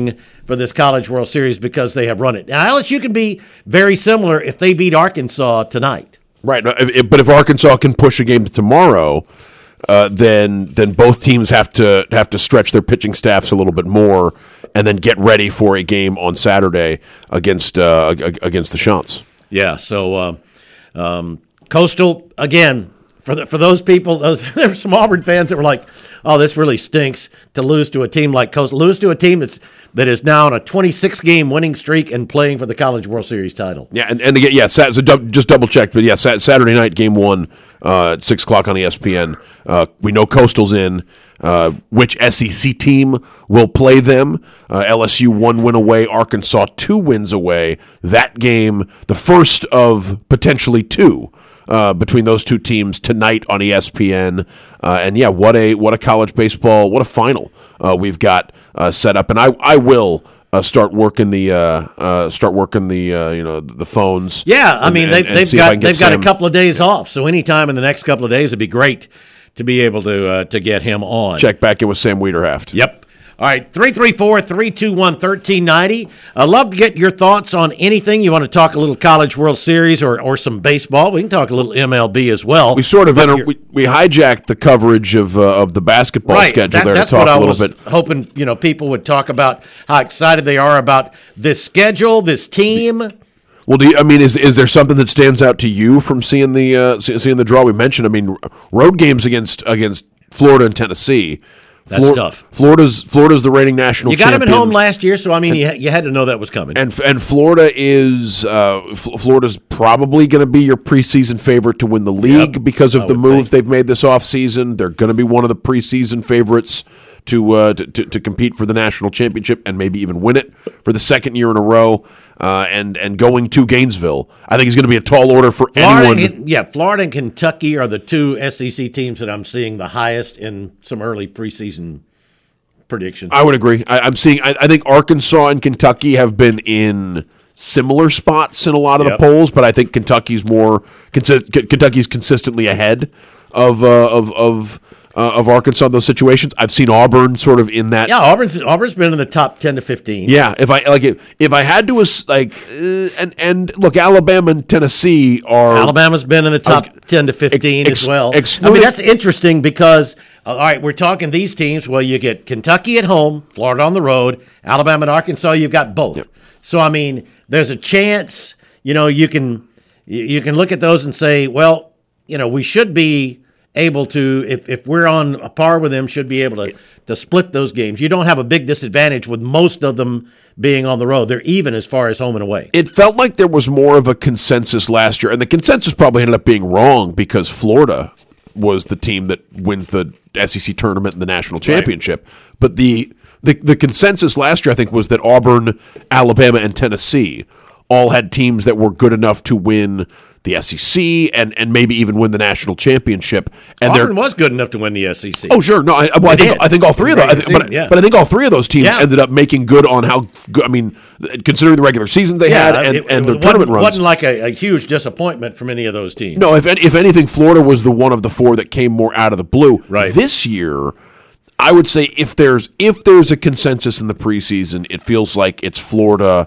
for this College World Series because they have run it. Now, L S U can be very similar if they beat Arkansas tonight. Right, but if Arkansas can push a game to tomorrow, uh, then then both teams have to have to stretch their pitching staffs a little bit more, and then get ready for a game on Saturday against uh, against the Chants. Yeah, so uh, um, Coastal again for the, for those people. Those, there were some Auburn fans that were like, "Oh, this really stinks to lose to a team like Coastal, lose to a team that's." That is now on a twenty-six game winning streak and playing for the College World Series title. Yeah, and, and again, yeah, so just double checked, but yeah, Saturday night, game one uh, at six o'clock on E S P N. Uh, we know Coastal's in. Uh, which S E C team will play them? Uh, L S U one win away, Arkansas two wins away. That game, the first of potentially two. Uh, between those two teams tonight on E S P N, uh, and yeah, what a what a college baseball, what a final uh, we've got uh, set up, and I I will uh, start working the uh, uh, start working the uh, you know the phones. Yeah, I and, mean and, they've, and they've got get they've Sam. got a couple of days off, so anytime in the next couple of days it'd be great to be able to uh, to get him on. Check back in with Sam Wiederhaft. Yep. All right, three three four, three two one, one three nine zero. I'd love to get your thoughts on anything. You want to talk a little College World Series or, or some baseball? We can talk a little M L B as well. We sort of enter, we, we hijacked the coverage of uh, of the basketball right. schedule that, there that's to talk what I a little was bit. Hoping you know people would talk about how excited they are about this schedule, this team. Well, do you, I mean, is is there something that stands out to you from seeing the uh, seeing the draw? We mentioned, I mean, road games against against Florida and Tennessee. That's Flor- tough. Florida's Florida's the reigning national You got champion. him at home last year, so I mean, you, you had to know that was coming. And and Florida is uh, F- Florida's probably going to be your preseason favorite to win the league Yep, because of I the would moves think. they've made this offseason. They're going to be one of the preseason favorites to, uh, to, to to compete for the national championship and maybe even win it for the second year in a row. Uh, and and going to Gainesville, I think is going to be a tall order for Florida anyone. and, yeah, Florida and Kentucky are the two S E C teams that I'm seeing the highest in some early preseason predictions. I would agree. I, I'm seeing. I, I think Arkansas and Kentucky have been in similar spots in a lot of Yep. the polls, but I think Kentucky's more consi- K- Kentucky's consistently ahead of uh, of of uh, of Arkansas in those situations. I've seen Auburn sort of in that. yeah, Auburn's Auburn's been in the top ten to fifteen. Yeah, if I like it, if I had to as- like, uh, and and look, Alabama and Tennessee are Alabama's been in the top was- ten to fifteen ex- as well. excluding- I mean, that's interesting because, uh, all right, we're talking these teams. Well, you get Kentucky at home, Florida on the road, Alabama and Arkansas, you've got both. Yep. So, I mean, there's a chance, you know, you can you you can look at those and say, well, you know, we should be able to, if, if we're on a par with them, should be able to, to split those games. You don't have a big disadvantage with most of them being on the road. They're even as far as home and away. It felt like there was more of a consensus last year, and the consensus probably ended up being wrong because Florida was the team that wins the S E C tournament and the national championship. But the, the the consensus last year, I think, was that Auburn, Alabama, and Tennessee all had teams that were good enough to win the S E C and, and maybe even win the national championship. And Auburn they're was good enough to win the S E C. Oh, sure. No, I, well, I They think did. I think all three of those. I think, Regular but, season, yeah. but I think all three of those teams Yeah. ended up making good on how good. I mean, considering the regular season they had and, it, and it their wasn't, tournament runs. wasn't like a, a huge disappointment from any of those teams. No, if any, if anything, Florida was the one of the four that came more out of the blue. Right. This year, I would say if there's if there's a consensus in the preseason, it feels like it's Florida,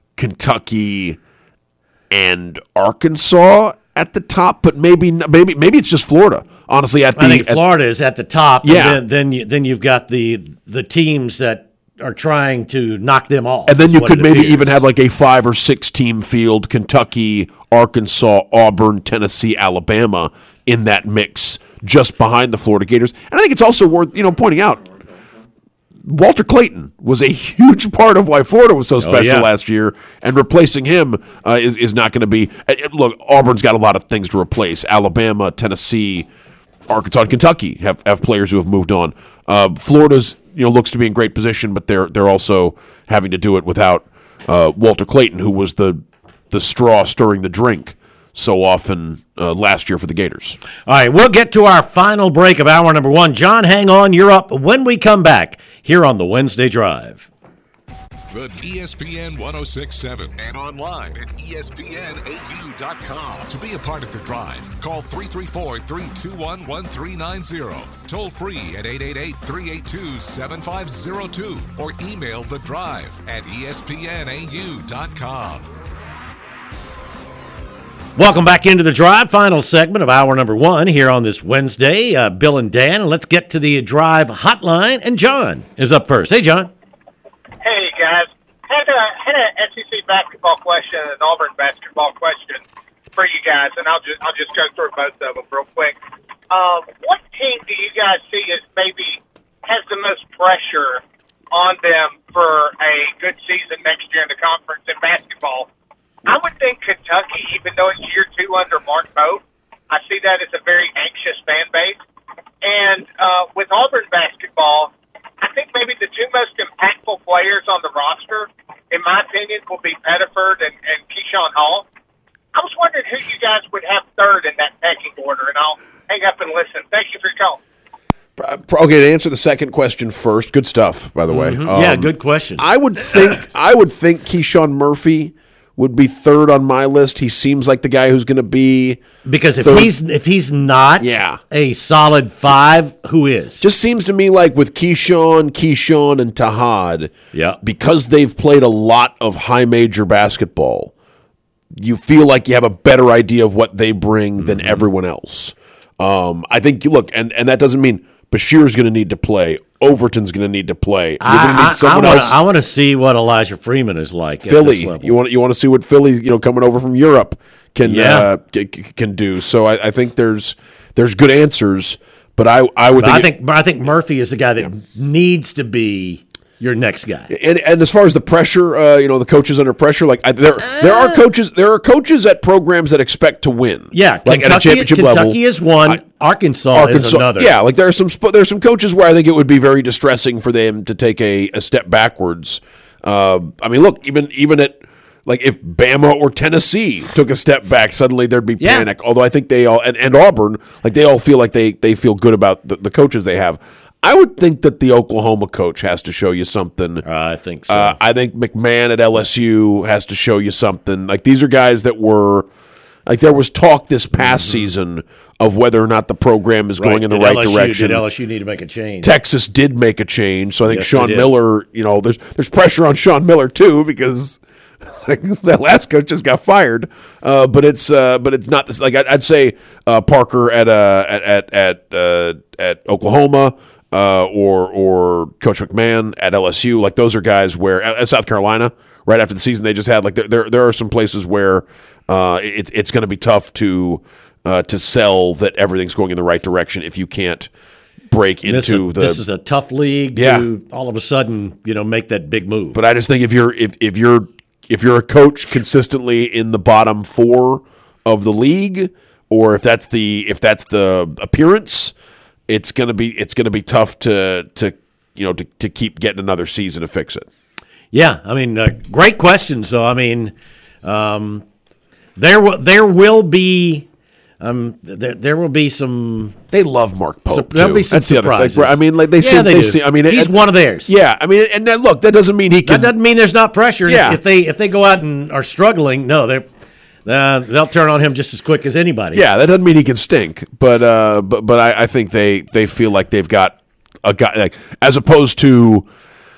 Kentucky, and Arkansas at the top. But maybe maybe maybe it's just Florida. Honestly, at the I think at- Florida is at the top. Yeah. And then then, you, then you've got the the teams that are trying to knock them off. And then is you what could it maybe appears. even have like a five or six team field: Kentucky, Arkansas, Auburn, Tennessee, Alabama in that mix, just behind the Florida Gators. And I think it's also worth you know pointing out Walter Clayton was a huge part of why Florida was so special yeah. last year, and replacing him uh, is is not going to be. uh, Look, Auburn's got a lot of things to replace. Alabama, Tennessee, Arkansas, and Kentucky have, have players who have moved on. Uh, Florida's you know looks to be in great position, but they're they're also having to do it without uh, Walter Clayton, who was the the straw stirring the drink so often uh, last year for the Gators. All right, we'll get to our final break of hour number one. John, hang on. You're up when we come back here on the Wednesday Drive. The E S P N one oh six point seven and online at E S P N A U dot com. To be a part of The Drive, call three three four, three two one, one three nine zero. Toll free at eight eight eight, three eight two, seven five zero two or email The Drive at E S P N A U dot com. Welcome back into The Drive, final segment of hour number one here on this Wednesday. Uh, Bill and Dan, and let's get to the Drive hotline, and John is up first. Hey, John. Hey, guys. Had a, had an S E C basketball question and an Auburn basketball question for you guys, and I'll just I'll just go through both of them real quick. Um, what team do you guys see as maybe has the most pressure on them for a good season next year in the conference in basketball? I would think Kentucky, even though it's year two under Mark Pope. I see that as a very anxious fan base. And uh, with Auburn basketball, I think maybe the two most impactful players on the roster, in my opinion, will be Pettiford and, and Keyshawn Hall. I was wondering who you guys would have third in that pecking order, and I'll hang up and listen. Thank you for your call. Okay, to answer the second question first, good stuff, by the way. Mm-hmm. Um, yeah, good question. I would think I would think Keyshawn Murphy would be third on my list. He seems like the guy who's going to be because if third. he's if he's not yeah. a solid five, who is? Just seems to me like with Keyshawn, Keyshawn, and Tahad, yeah. because they've played a lot of high major basketball, you feel like you have a better idea of what they bring mm-hmm. than everyone else. Um, I think, look, and, and that doesn't mean Bashir's going to need to play. Overton's going to need to play. You're going to need someone I, I wanna, else. I want to see what Elijah Freeman is like. Philly, at this level. you want you want to see what Philly, you know, coming over from Europe can yeah. uh, c- can do. So I, I think there's there's good answers, but I I would but think I think it, I think Murphy is the guy that yeah. needs to be your next guy. And and as far as the pressure, uh, you know, the coaches under pressure, like I, there uh, there are coaches there are coaches at programs that expect to win. Yeah, like Kentucky, at a championship Kentucky level. Kentucky is one. I, Arkansas, Arkansas is another. Yeah, like there are some there's some coaches where I think it would be very distressing for them to take a, a step backwards. Uh, I mean, look, even even at like if Bama or Tennessee took a step back, suddenly there'd be yeah. panic. Although I think they all and, and Auburn, like they all feel like they they feel good about the, the coaches they have. I would think that the Oklahoma coach has to show you something. Uh, I think so. Uh, I think McMahon at L S U has to show you something. Like these are guys that were, like there was talk this past mm-hmm. season of whether or not the program is right. going in the did right L S U, direction. Did L S U need to make a change? Texas did make a change, so I think yes, Sean Miller. You know, there's there's pressure on Sean Miller too because like that last coach just got fired. Uh, but it's uh, but it's not this. Like I'd, I'd say uh, Parker at uh, at at at, uh, at Oklahoma. Uh, or or Coach McMahon at L S U, like those are guys where at South Carolina, right after the season they just had, like there there, there are some places where uh, it, it's going to be tough to uh, to sell that everything's going in the right direction if you can't break and into this the. This is a tough league yeah. to all of a sudden you know make that big move. But I just think if you're if if you're if you're a coach consistently in the bottom four of the league, or if that's the if that's the appearance. It's gonna be it's gonna be tough to to you know to, to keep getting another season to fix it. Yeah, I mean, uh, great question. So I mean, um, there w- there will be um, there there will be some. They love Mark Pope. So, too. there'll be some That's surprises. the other thing. I mean, like they yeah, see they, they do. see. I mean, he's it, one of theirs. Yeah, I mean, and that, look, that doesn't mean he can. That doesn't mean there's not pressure. Yeah. If they if they go out and are struggling, no, they're. Uh, they'll turn on him just as quick as anybody. Yeah, that doesn't mean he can stink, but uh, but but I, I think they, they feel like they've got a guy like as opposed to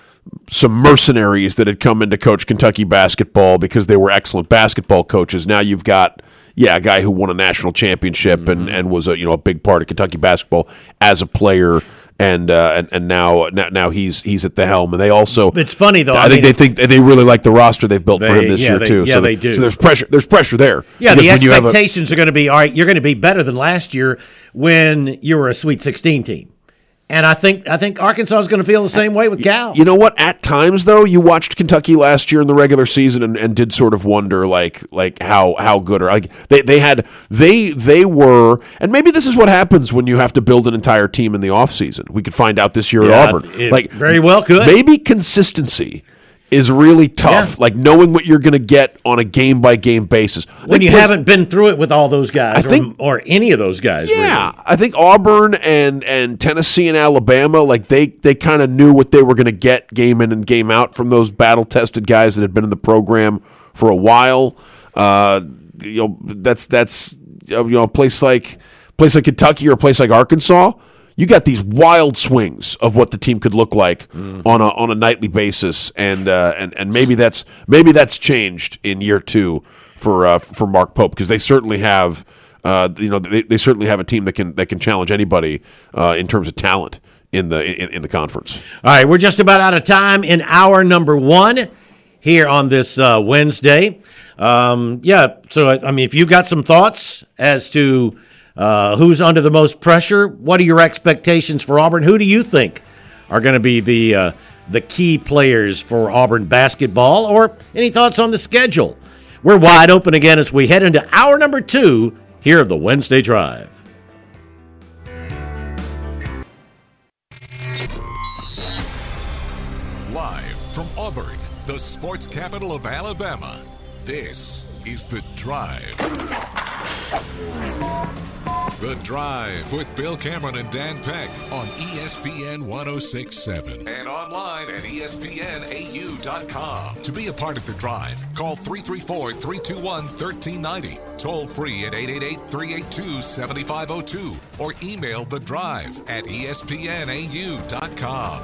some mercenaries that had come in to coach Kentucky basketball because they were excellent basketball coaches. Now you've got yeah a guy who won a national championship mm-hmm. and, and was a you know a big part of Kentucky basketball as a player. And, uh, and and now now he's he's at the helm, and they also. It's funny though. I, I think mean, they think they really like the roster they've built they, for him this yeah, year they, too. Yeah, so they the, do. So there's pressure. There's pressure there. Yeah, the when expectations a, are going to be all right. You're going to be better than last year when you were a Sweet sixteen team. And I think I think Arkansas is going to feel the same way with Cal. You know what? At times, though, you watched Kentucky last year in the regular season and, and did sort of wonder, like, like how how good or like they, they had they they were, and maybe this is what happens when you have to build an entire team in the offseason. We could find out this year yeah, at Auburn. It like very well could. Maybe consistency is really tough. Yeah. Like knowing what you're going to get on a game by game basis. When you plus, haven't been through it with all those guys, I think, or, or any of those guys. Yeah, really. I think Auburn and and Tennessee and Alabama, like they they kind of knew what they were going to get game in and game out from those battle tested guys that had been in the program for a while. Uh, you know, that's that's you know a place like place like Kentucky or a place like Arkansas. You got these wild swings of what the team could look like mm. on a on a nightly basis, and uh, and and maybe that's maybe that's changed in year two for uh, for Mark Pope, because they certainly have uh, you know they, they certainly have a team that can that can challenge anybody uh, in terms of talent in the in, in the conference. All right, we're just about out of time in hour number one here on this uh, Wednesday. Um, yeah, so I mean, if you got some thoughts as to Uh, who's under the most pressure? What are your expectations for Auburn? Who do you think are going to be the uh, the key players for Auburn basketball? Or any thoughts on the schedule? We're wide open again as we head into hour number two here of the Wednesday Drive. Live from Auburn, the sports capital of Alabama, this is The Drive. The Drive with Bill Cameron and Dan Peck on E S P N one oh six point seven and online at E S P N A U dot com. To be a part of The Drive, call three three four, three two one, one three nine zero, toll free at eight eight eight, three eight two, seven five zero two, or email The Drive at E S P N A U dot com.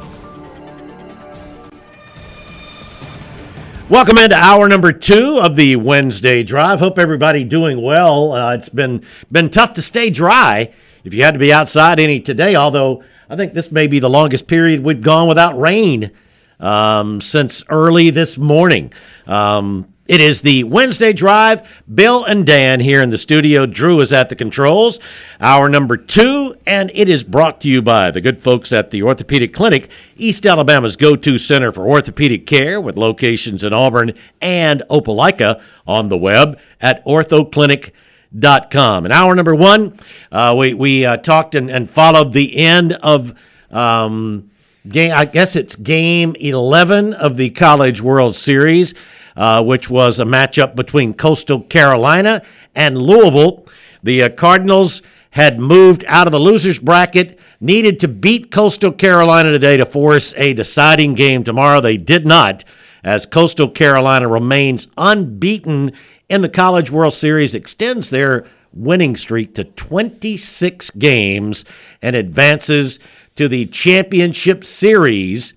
Welcome into hour number two of the Wednesday Drive. Hope everybody doing well. Uh, it's been been tough to stay dry if you had to be outside any today, although I think this may be the longest period we've gone without rain um, since early this morning. Um, it is the Wednesday Drive. Bill and Dan here in the studio. Drew is at the controls. Hour number two, and it is brought to you by the good folks at the Orthopedic Clinic, East Alabama's go-to center for orthopedic care, with locations in Auburn and Opelika, on the web at ortho clinic dot com. And hour number one, uh, we, we uh, talked and, and followed the end of um, game, I guess it's game eleven of the College World Series, uh, which was a matchup between Coastal Carolina and Louisville. The uh, Cardinals had moved out of the losers bracket, needed to beat Coastal Carolina today to force a deciding game tomorrow. They did not, as Coastal Carolina remains unbeaten in the College World Series, extends their winning streak to twenty-six games, and advances to the championship series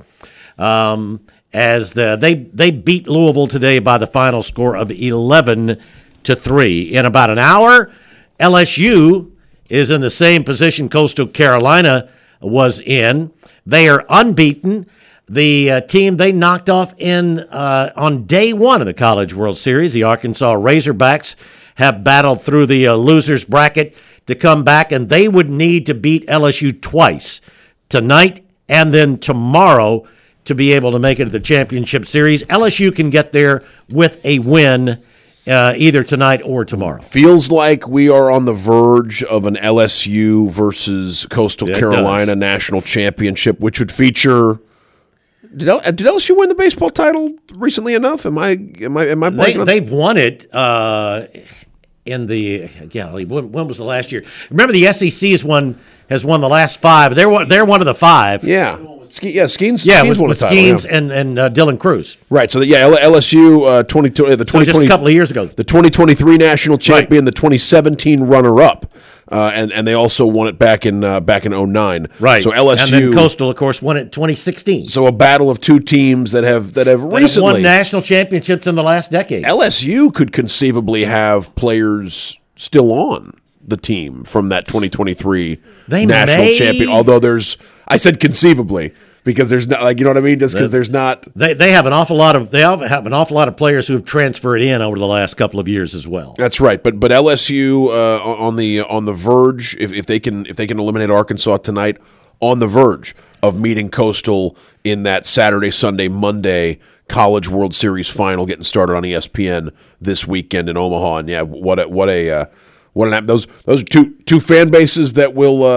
um, as the, they, they beat Louisville today by the final score of eleven to three. In about an hour, L S U is in the same position Coastal Carolina was in. They are unbeaten. The uh, team they knocked off in uh, on day one of the College World Series, the Arkansas Razorbacks, have battled through the uh, losers bracket to come back, and they would need to beat L S U twice, tonight and then tomorrow, to be able to make it to the championship series. L S U can get there with a win Uh, either tonight or tomorrow. Feels like we are on the verge of an L S U versus Coastal It Carolina does. national championship, which would feature. Did, L, did L S U win the baseball title recently enough? Am I am I am I They, blanking on they've won it uh, in the yeah. When, when was the last year? Remember, the S E C has won has won the last five. They're one. They're one of the five. Yeah, Ske, yeah, Skeens. Yeah, Skeens with, won with a title. Skeens Yeah. and and uh, Dylan Cruz. Right. So that, yeah, L- LSU uh, twenty uh, the So twenty just twenty a couple of years ago. the twenty twenty-three national champion, Right. the twenty seventeen runner up, uh, and and they also won it back in uh, back in oh nine. Right. So L S U. And then Coastal, of course, won it in twenty sixteen. So a battle of two teams that have that have They have recently won national championships in the last decade. L S U could conceivably have players still on the team from that twenty twenty-three They national may. champion. Although there's, I said conceivably because there's not, like, you know what I mean? Just because there's not. They they have an awful lot of they have have an awful lot of players who have transferred in over the last couple of years as well. That's right, but but L S U uh, on the on the verge, if, if they can if they can eliminate Arkansas tonight, on the verge of meeting Coastal in that Saturday, Sunday, Monday College World Series final, getting started on E S P N this weekend in Omaha. And yeah, what a what a uh, what an those those are two two fan bases that will uh,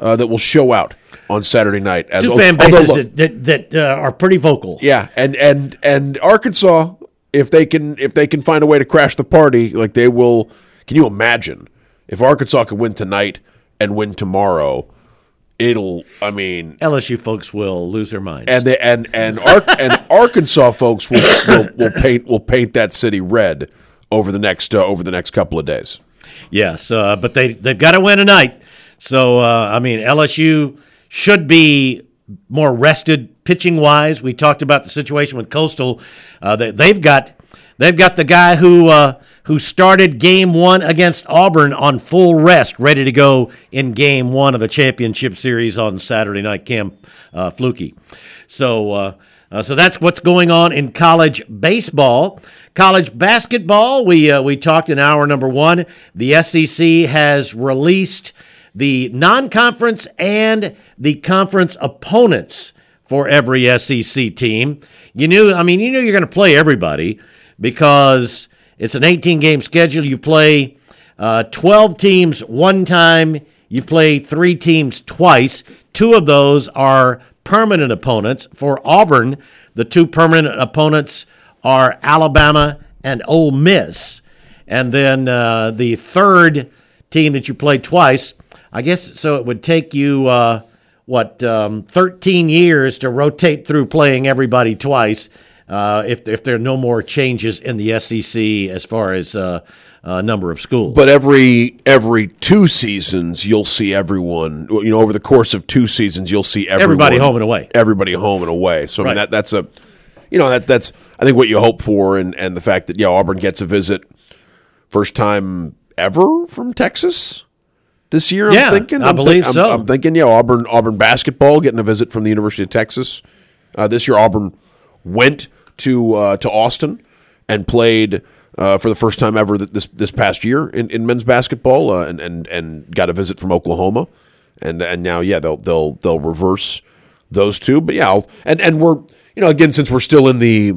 uh, that will show out on Saturday night. As Two fan bases that that, that uh, are pretty vocal. Yeah, and and and Arkansas, if they can if they can find a way to crash the party, like they will. Can you imagine if Arkansas could win tonight and win tomorrow? It'll. I mean, L S U folks will lose their minds, and they, and and Ar- and Arkansas folks will, will will paint will paint that city red over the next uh, over the next couple of days. Yes, uh, but they they've got to win tonight. So uh, I mean, L S U should be more rested pitching wise. We talked about the situation with Coastal. Uh, they, they've got they've got the guy who. Uh, who started game one against Auburn on full rest, ready to go in game one of the championship series on Saturday night, Cam uh, Flukie. So, uh, uh, so that's what's going on in college baseball. College basketball, we uh, we talked in hour number one. The S E C has released the non-conference and the conference opponents for every S E C team. You knew, I mean, you knew you're going to play everybody because it's an eighteen-game schedule. You play uh, twelve teams one time. You play three teams twice. Two of those are permanent opponents. For Auburn, the two permanent opponents are Alabama and Ole Miss. And then uh, the third team that you play twice, I guess, so it would take you, uh, what, um, thirteen years to rotate through playing everybody twice. Uh, if if there are no more changes in the S E C as far as uh, uh, number of schools. But every every two seasons, you'll see everyone. You know, over the course of two seasons, you'll see everyone, everybody home and away. Everybody home and away. So I mean, right. that that's a, you know, that's that's I think what you hope for, and, and the fact that yeah, Auburn gets a visit, first time ever from Texas this year. Yeah, I'm thinking. I I'm believe th- so. I'm, I'm thinking yeah, Auburn Auburn basketball getting a visit from the University of Texas uh, this year. Auburn went to uh, to Austin and played uh, for the first time ever this this past year in, in men's basketball, uh, and, and and got a visit from Oklahoma, and and now yeah they'll they'll they'll reverse those two, but yeah, I'll, and and we're you know again since we're still in the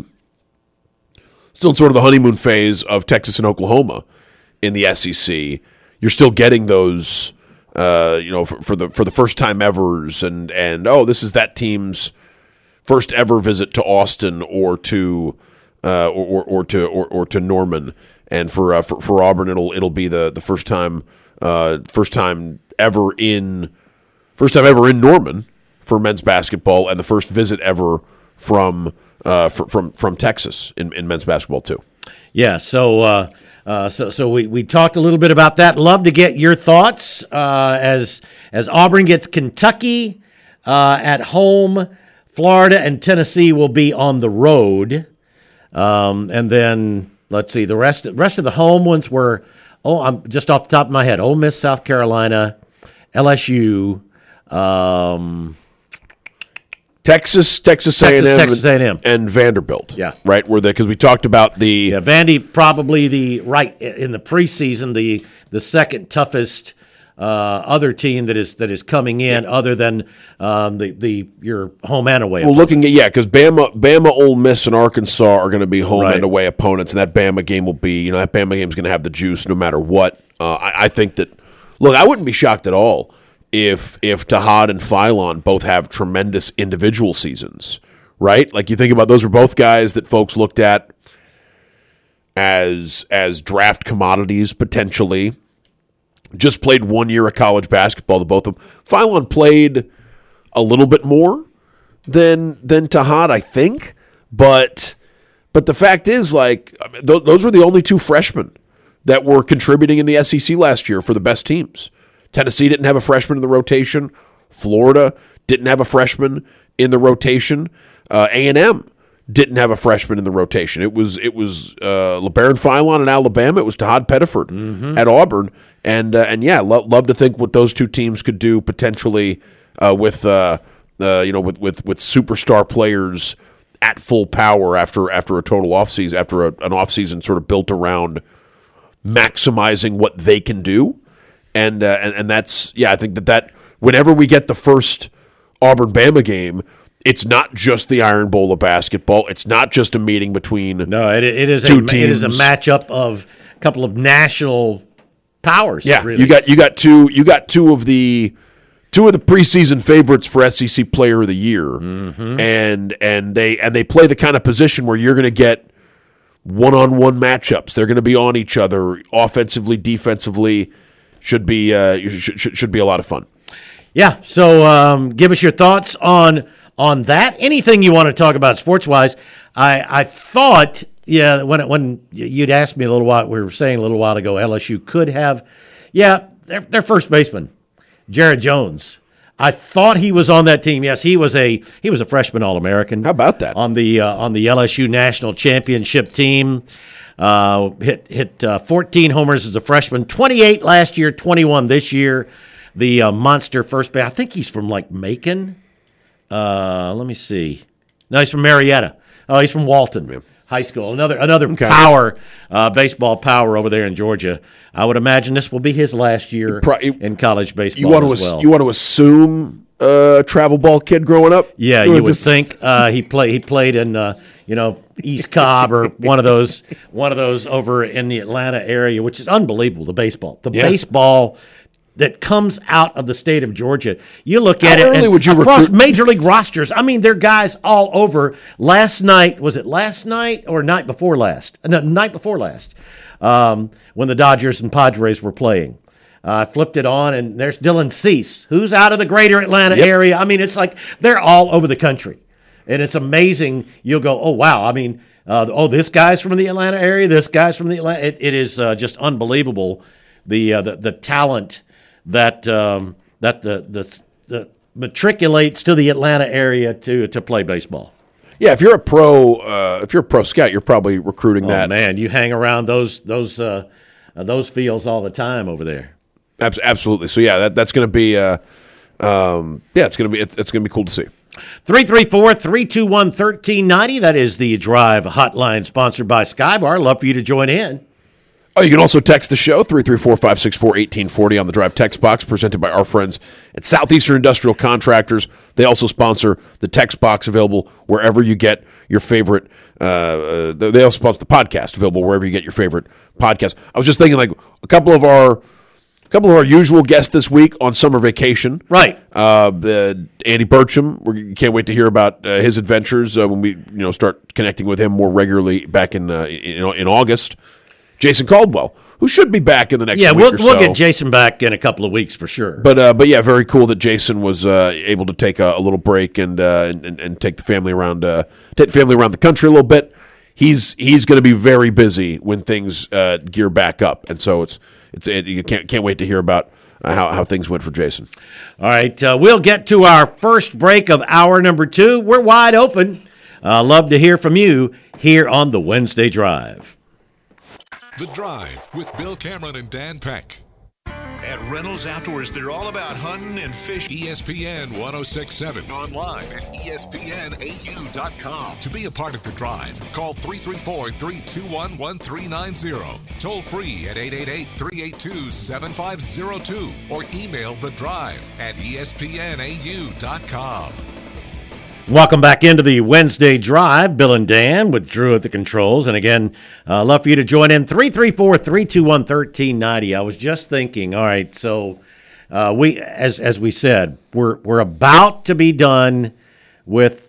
still in sort of the honeymoon phase of Texas and Oklahoma in the S E C, you're still getting those uh, you know for, for the for the first time evers, and and oh this is that team's first ever visit to Austin or to uh, or, or, or to or, or to Norman, and for, uh, for for Auburn it'll it'll be the, the first time uh, first time ever in first time ever in Norman for men's basketball, and the first visit ever from uh, for, from from Texas in, in men's basketball too. Yeah, so uh, uh, so so we, we talked a little bit about that. Love to get your thoughts uh, as as Auburn gets Kentucky uh, at home. Florida and Tennessee will be on the road, um, and then let's see the rest. Rest of the home ones were oh, I'm just off the top of my head: Ole Miss, South Carolina, L S U, um, Texas, Texas, A and M, Texas, Texas A and M, and Vanderbilt. Yeah, right. Were they because we talked about the yeah Vandy probably the right in the preseason the the second toughest. Uh, other team that is that is coming in, yeah. other than um, the the your home and away. Well, opponents. looking at yeah, because Bama, Bama, Ole Miss, and Arkansas are going to be home right. and away opponents, and that Bama game will be you know that Bama game is going to have the juice no matter what. Uh, I, I think that look, I wouldn't be shocked at all if if Tahad and Philon both have tremendous individual seasons, right? Like you think about those were both guys that folks looked at as as draft commodities potentially. Just played one year of college basketball, the both of them. Philon played a little bit more than than Tahad, I think. But but the fact is, like, I mean, th- those were the only two freshmen that were contributing in the S E C last year for the best teams. Tennessee didn't have a freshman in the rotation. Florida didn't have a freshman in the rotation. Uh, A and M didn't have a freshman in the rotation. It was it was uh, LeBaron Philon in Alabama. It was Tahad Pettiford mm-hmm. at Auburn. And uh, and yeah, lo- love to think what those two teams could do potentially uh, with uh, uh, you know with, with, with superstar players at full power after after a total offseason, after a, an offseason sort of built around maximizing what they can do. And, uh, and and that's yeah, I think that that whenever we get the first Auburn Bama game, it's not just the Iron Bowl of basketball. It's not just a meeting between no, it, it is two a, teams. It is a matchup of a couple of national powers. Yeah, really. you got you got two you got two of the two of the preseason favorites for S E C Player of the Year, mm-hmm. and and they and they play the kind of position where you're going to get one-on-one matchups. They're going to be on each other offensively, defensively. Should be uh, should, should should be a lot of fun. Yeah. So um, give us your thoughts on on that. Anything you want to talk about sports wise. I I thought yeah when when you'd asked me a little while we were saying a little while ago L S U could have yeah their their first baseman Jared Jones. I thought he was on that team. Yes, he was a he was a freshman All-American. How about that? On the uh, on the L S U national championship team, uh, hit hit uh, fourteen homers as a freshman, twenty-eight last year, twenty-one this year. The uh, monster first base. I think he's from like Macon. Uh, let me see. No, he's from Marietta. Oh, he's from Walton. Yeah. High school, another another okay. power, uh, baseball power over there in Georgia. I would imagine this will be his last year Pro- in college baseball. You want to as well. You want to assume a uh, travel ball kid growing up? Yeah, you, you would just... think uh, he play he played in uh, you know East Cobb or one of those one of those over in the Atlanta area, which is unbelievable. The baseball, the yeah. baseball. That comes out of the state of Georgia. You look at How it early and would you across recruit? major league rosters. I mean, there are guys all over. Last night, was it last night or night before last? No, night before last, um, when the Dodgers and Padres were playing. I uh, flipped it on, and there's Dylan Cease, who's out of the greater Atlanta yep. area. I mean, it's like they're all over the country. And it's amazing. You'll go, oh, wow. I mean, uh, oh, this guy's from the Atlanta area. This guy's from the Atlanta. It, it is uh, just unbelievable, the, uh, the, the talent that um, that the, the the matriculates to the Atlanta area to to play baseball. Yeah, if you're a pro, uh, if you're a pro scout, you're probably recruiting oh, that. Man, you hang around those those uh, uh, those fields all the time over there. Absolutely. So yeah, that that's going to be uh, um, yeah, it's going to be it's, it's going to be cool to see. three three four, three two one, one three nine zero. That is the Drive hotline sponsored by Skybar. Love for you to join in. Oh, you can also text the show, three three four, five six four, one eight four zero on the Drive text box, presented by our friends at Southeastern Industrial Contractors. They also sponsor the text box, available wherever you get your favorite. Uh, they also sponsor the podcast, available wherever you get your favorite podcast. I was just thinking, like, a couple of our a couple of our usual guests this week on summer vacation. Right. Uh, the Andy Burcham, we can't wait to hear about uh, his adventures uh, when we you know start connecting with him more regularly back in uh, in, in August. Jason Caldwell, who should be back in the next yeah, week we'll, or so. we'll get Jason back in a couple of weeks for sure. But uh, but yeah, very cool that Jason was uh, able to take a, a little break and, uh, and and take the family around uh, take the family around the country a little bit. He's he's going to be very busy when things uh, gear back up, and so it's it's it, you can't can't wait to hear about uh, how how things went for Jason. All right, uh, we'll get to our first break of hour number two. We're wide open. Uh, love to hear from you here on the Wednesday Drive. The Drive with Bill Cameron and Dan Peck. At Reynolds Outdoors, they're all about hunting and fishing. E S P N ten sixty-seven. Online at E S P N A U dot com. To be a part of The Drive, call three three four, three two one, one three nine zero. Toll free at eight eight eight, three eight two, seven five zero two. Or email The Drive at E S P N A U dot com. Welcome back into the Wednesday Drive. Bill and Dan with Drew at the controls. And again, uh, love for you to join in. three three four, three two one, one three nine zero. I was just thinking, all right, so uh, we, as as we said, we're we're about to be done with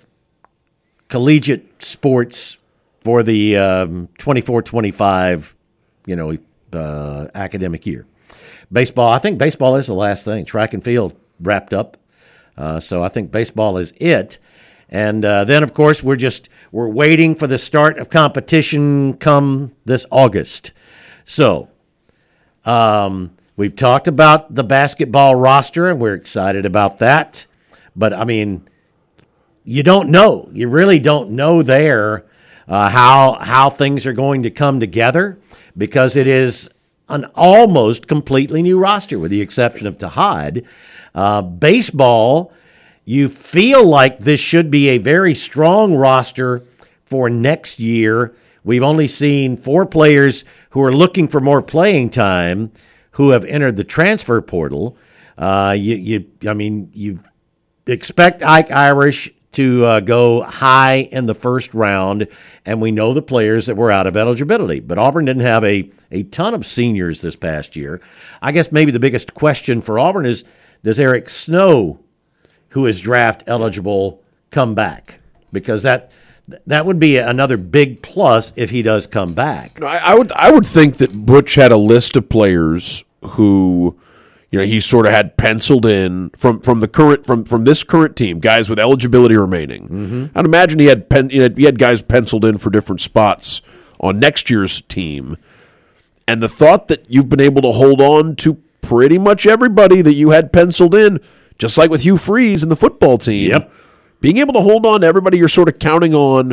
collegiate sports for the um, twenty-four twenty-five, you know, uh, academic year. Baseball, I think baseball is the last thing. Track and field wrapped up. Uh, so I think baseball is it. And uh, then, of course, we're just we're waiting for the start of competition come this August. So um, we've talked about the basketball roster, and we're excited about that. But, I mean, you don't know. You really don't know there uh, how how things are going to come together, because it is an almost completely new roster, with the exception of Tahad. Uh, baseball, you feel like this should be a very strong roster for next year. We've only seen four players who are looking for more playing time who have entered the transfer portal. Uh, you, you, I mean, you expect Ike Irish to uh, go high in the first round, and we know the players that were out of eligibility. But Auburn didn't have a, a ton of seniors this past year. I guess maybe the biggest question for Auburn is, does Eric Snow, who is draft eligible, come back? Because that that would be another big plus if he does come back. I, I would I would think that Butch had a list of players who, you know, he sort of had penciled in from, from the current from, from this current team, guys with eligibility remaining. Mm-hmm. I'd imagine he had pen, he had he had guys penciled in for different spots on next year's team. And the thought that you've been able to hold on to pretty much everybody that you had penciled in, just like with Hugh Freeze and the football team. Yep. Being able to hold on to everybody you're sort of counting on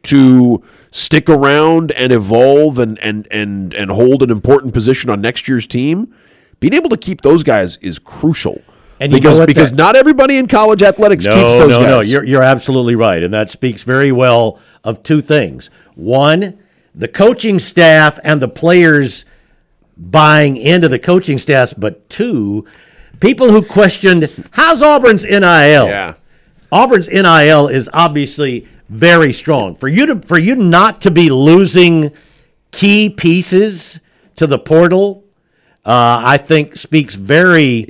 to stick around and evolve and and and and hold an important position on next year's team, being able to keep those guys is crucial. And you because know what, because that, not everybody in college athletics no, keeps those no, guys. No, no, you're you're absolutely right, and that speaks very well of two things. One, the coaching staff and the players buying into the coaching staff, but two, people who questioned how's Auburn's N I L. Yeah. Auburn's N I L is obviously very strong. For you to for you not to be losing key pieces to the portal, uh, I think speaks very,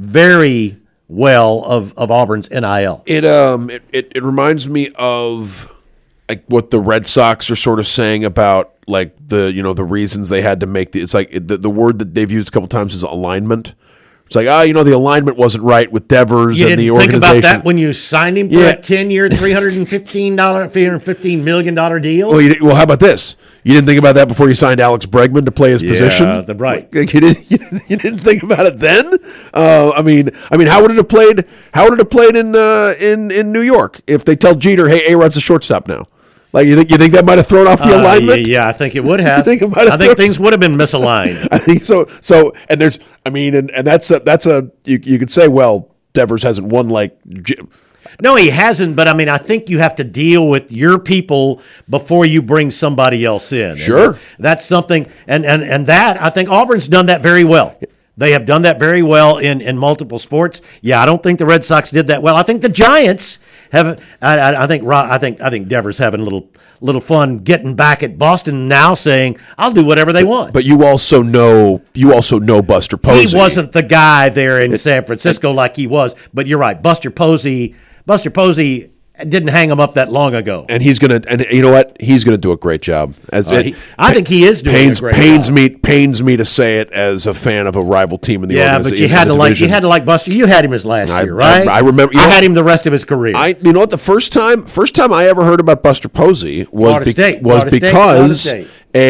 very well of, of Auburn's N I L. It um it, it, it reminds me of like what the Red Sox are sort of saying about like the you know the reasons they had to make the it's like the the word that they've used a couple times is alignment. It's like, ah, oh, you know, the alignment wasn't right with Devers you and the didn't organization. Think about that when you signed him for Yeah. a ten-year, three hundred fifteen dollars, three hundred fifteen million dollars deal? Well, you, well, how about this? You didn't think about that before you signed Alex Bregman to play his Yeah, position, the- right. Like, you didn't. You didn't, you didn't think about it then. Uh, I mean, I mean, how would it have played? How would it have played in uh, in in New York if they tell Jeter, "Hey, A-Rod's the shortstop now"? Like, you think you think that might have thrown off the Uh, alignment? yeah, yeah, I think it would have. think it might have I think thrown- things would have been misaligned. I think so. So, and there's, I mean, and, and that's a, that's a you you could say, well, Devers hasn't won like. J- No, he hasn't, but I mean, I think you have to deal with your people before you bring somebody else in. Sure. And that's something, and, and, and that, I think Auburn's done that very well. They have done that very well in, in multiple sports. Yeah, I don't think the Red Sox did that well. I think the Giants have. I, I, I think. I think. I think Devers having a little little fun getting back at Boston now, saying I'll do whatever they want. But you also know you also know Buster Posey. He wasn't the guy there in San Francisco like he was. But you're right, Buster Posey. Buster Posey didn't hang him up that long ago. and he's gonna, and you know what? He's gonna do a great job. As Uh, it, he- I think he is doing pains, a great pains job. me pains me to say it as a fan of a rival team in the Yeah, organization. but you had to like you had to like Buster. You had him his last I- year, right? I- I remember- you I know- had him the rest of his career. I, you know what? The first time, first time I ever heard about Buster Posey was Florida State, was Florida State, Florida because State.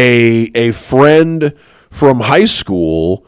a a friend from high school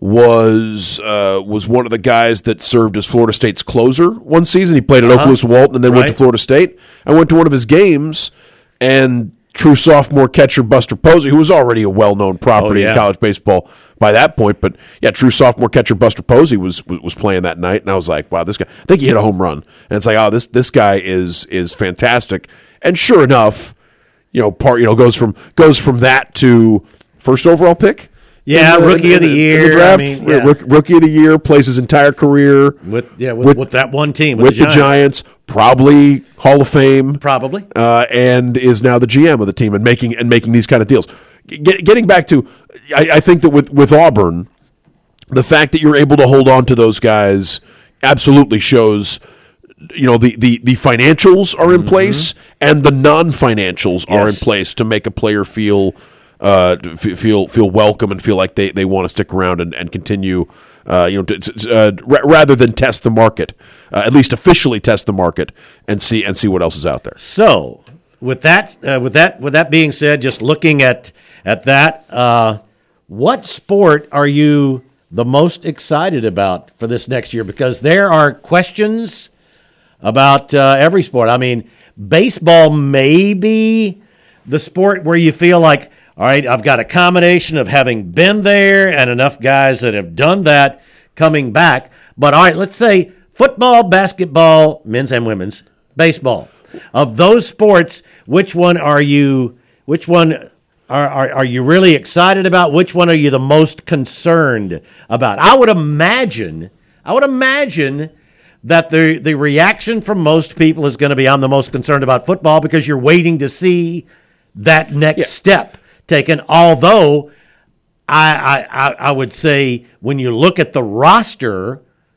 was uh, was one of the guys that served as Florida State's closer one season. He played at Uh-huh. Okaloosa Walton and then went to Right. Florida State. I went to one of his games, and true sophomore catcher Buster Posey, who was already a well-known property Oh, yeah. in college baseball by that point, but yeah, true sophomore catcher Buster Posey was, was was playing that night, and I was like, wow, this guy. I think he hit a home run, and it's like, oh, this this guy is is fantastic. And sure enough, you know, part you know goes from goes from that to first overall pick. Yeah, in the- rookie in of the in year, draft. I mean, yeah. Rook- rookie of the year, plays his entire career with yeah with, with, that one team with, with the Giants, probably Hall of Fame, probably. uh, and is now the G M of the team and making and making these kind of deals. Get, getting back to, I, I think that with with Auburn, the fact that you're able to hold on to those guys absolutely shows. You know, the, the, the financials are in Mm-hmm. place and the non-financials are in Yes. place to make a player feel uh, f- feel feel welcome and feel like they, they want to stick around and, and continue, uh, you know, to, to, uh, ra- rather than test the market, uh, at least officially test the market and see and see what else is out there. So, with that, uh, with that, with that being said, just looking at at that, uh, what sport are you the most excited about for this next year? Because there are questions about uh, every sport. I mean, baseball may be the sport where you feel like, all right, I've got a combination of having been there and enough guys that have done that coming back. But all right, let's say football, basketball, men's and women's, baseball. Of those sports, which one are you? Which one are, are are you really excited about? Which one are you the most concerned about? I would imagine. I would imagine that the the reaction from most people is going to be, I'm the most concerned about football because you're waiting to see that next Yeah. step taken. Although I, I I I would say when you look at the roster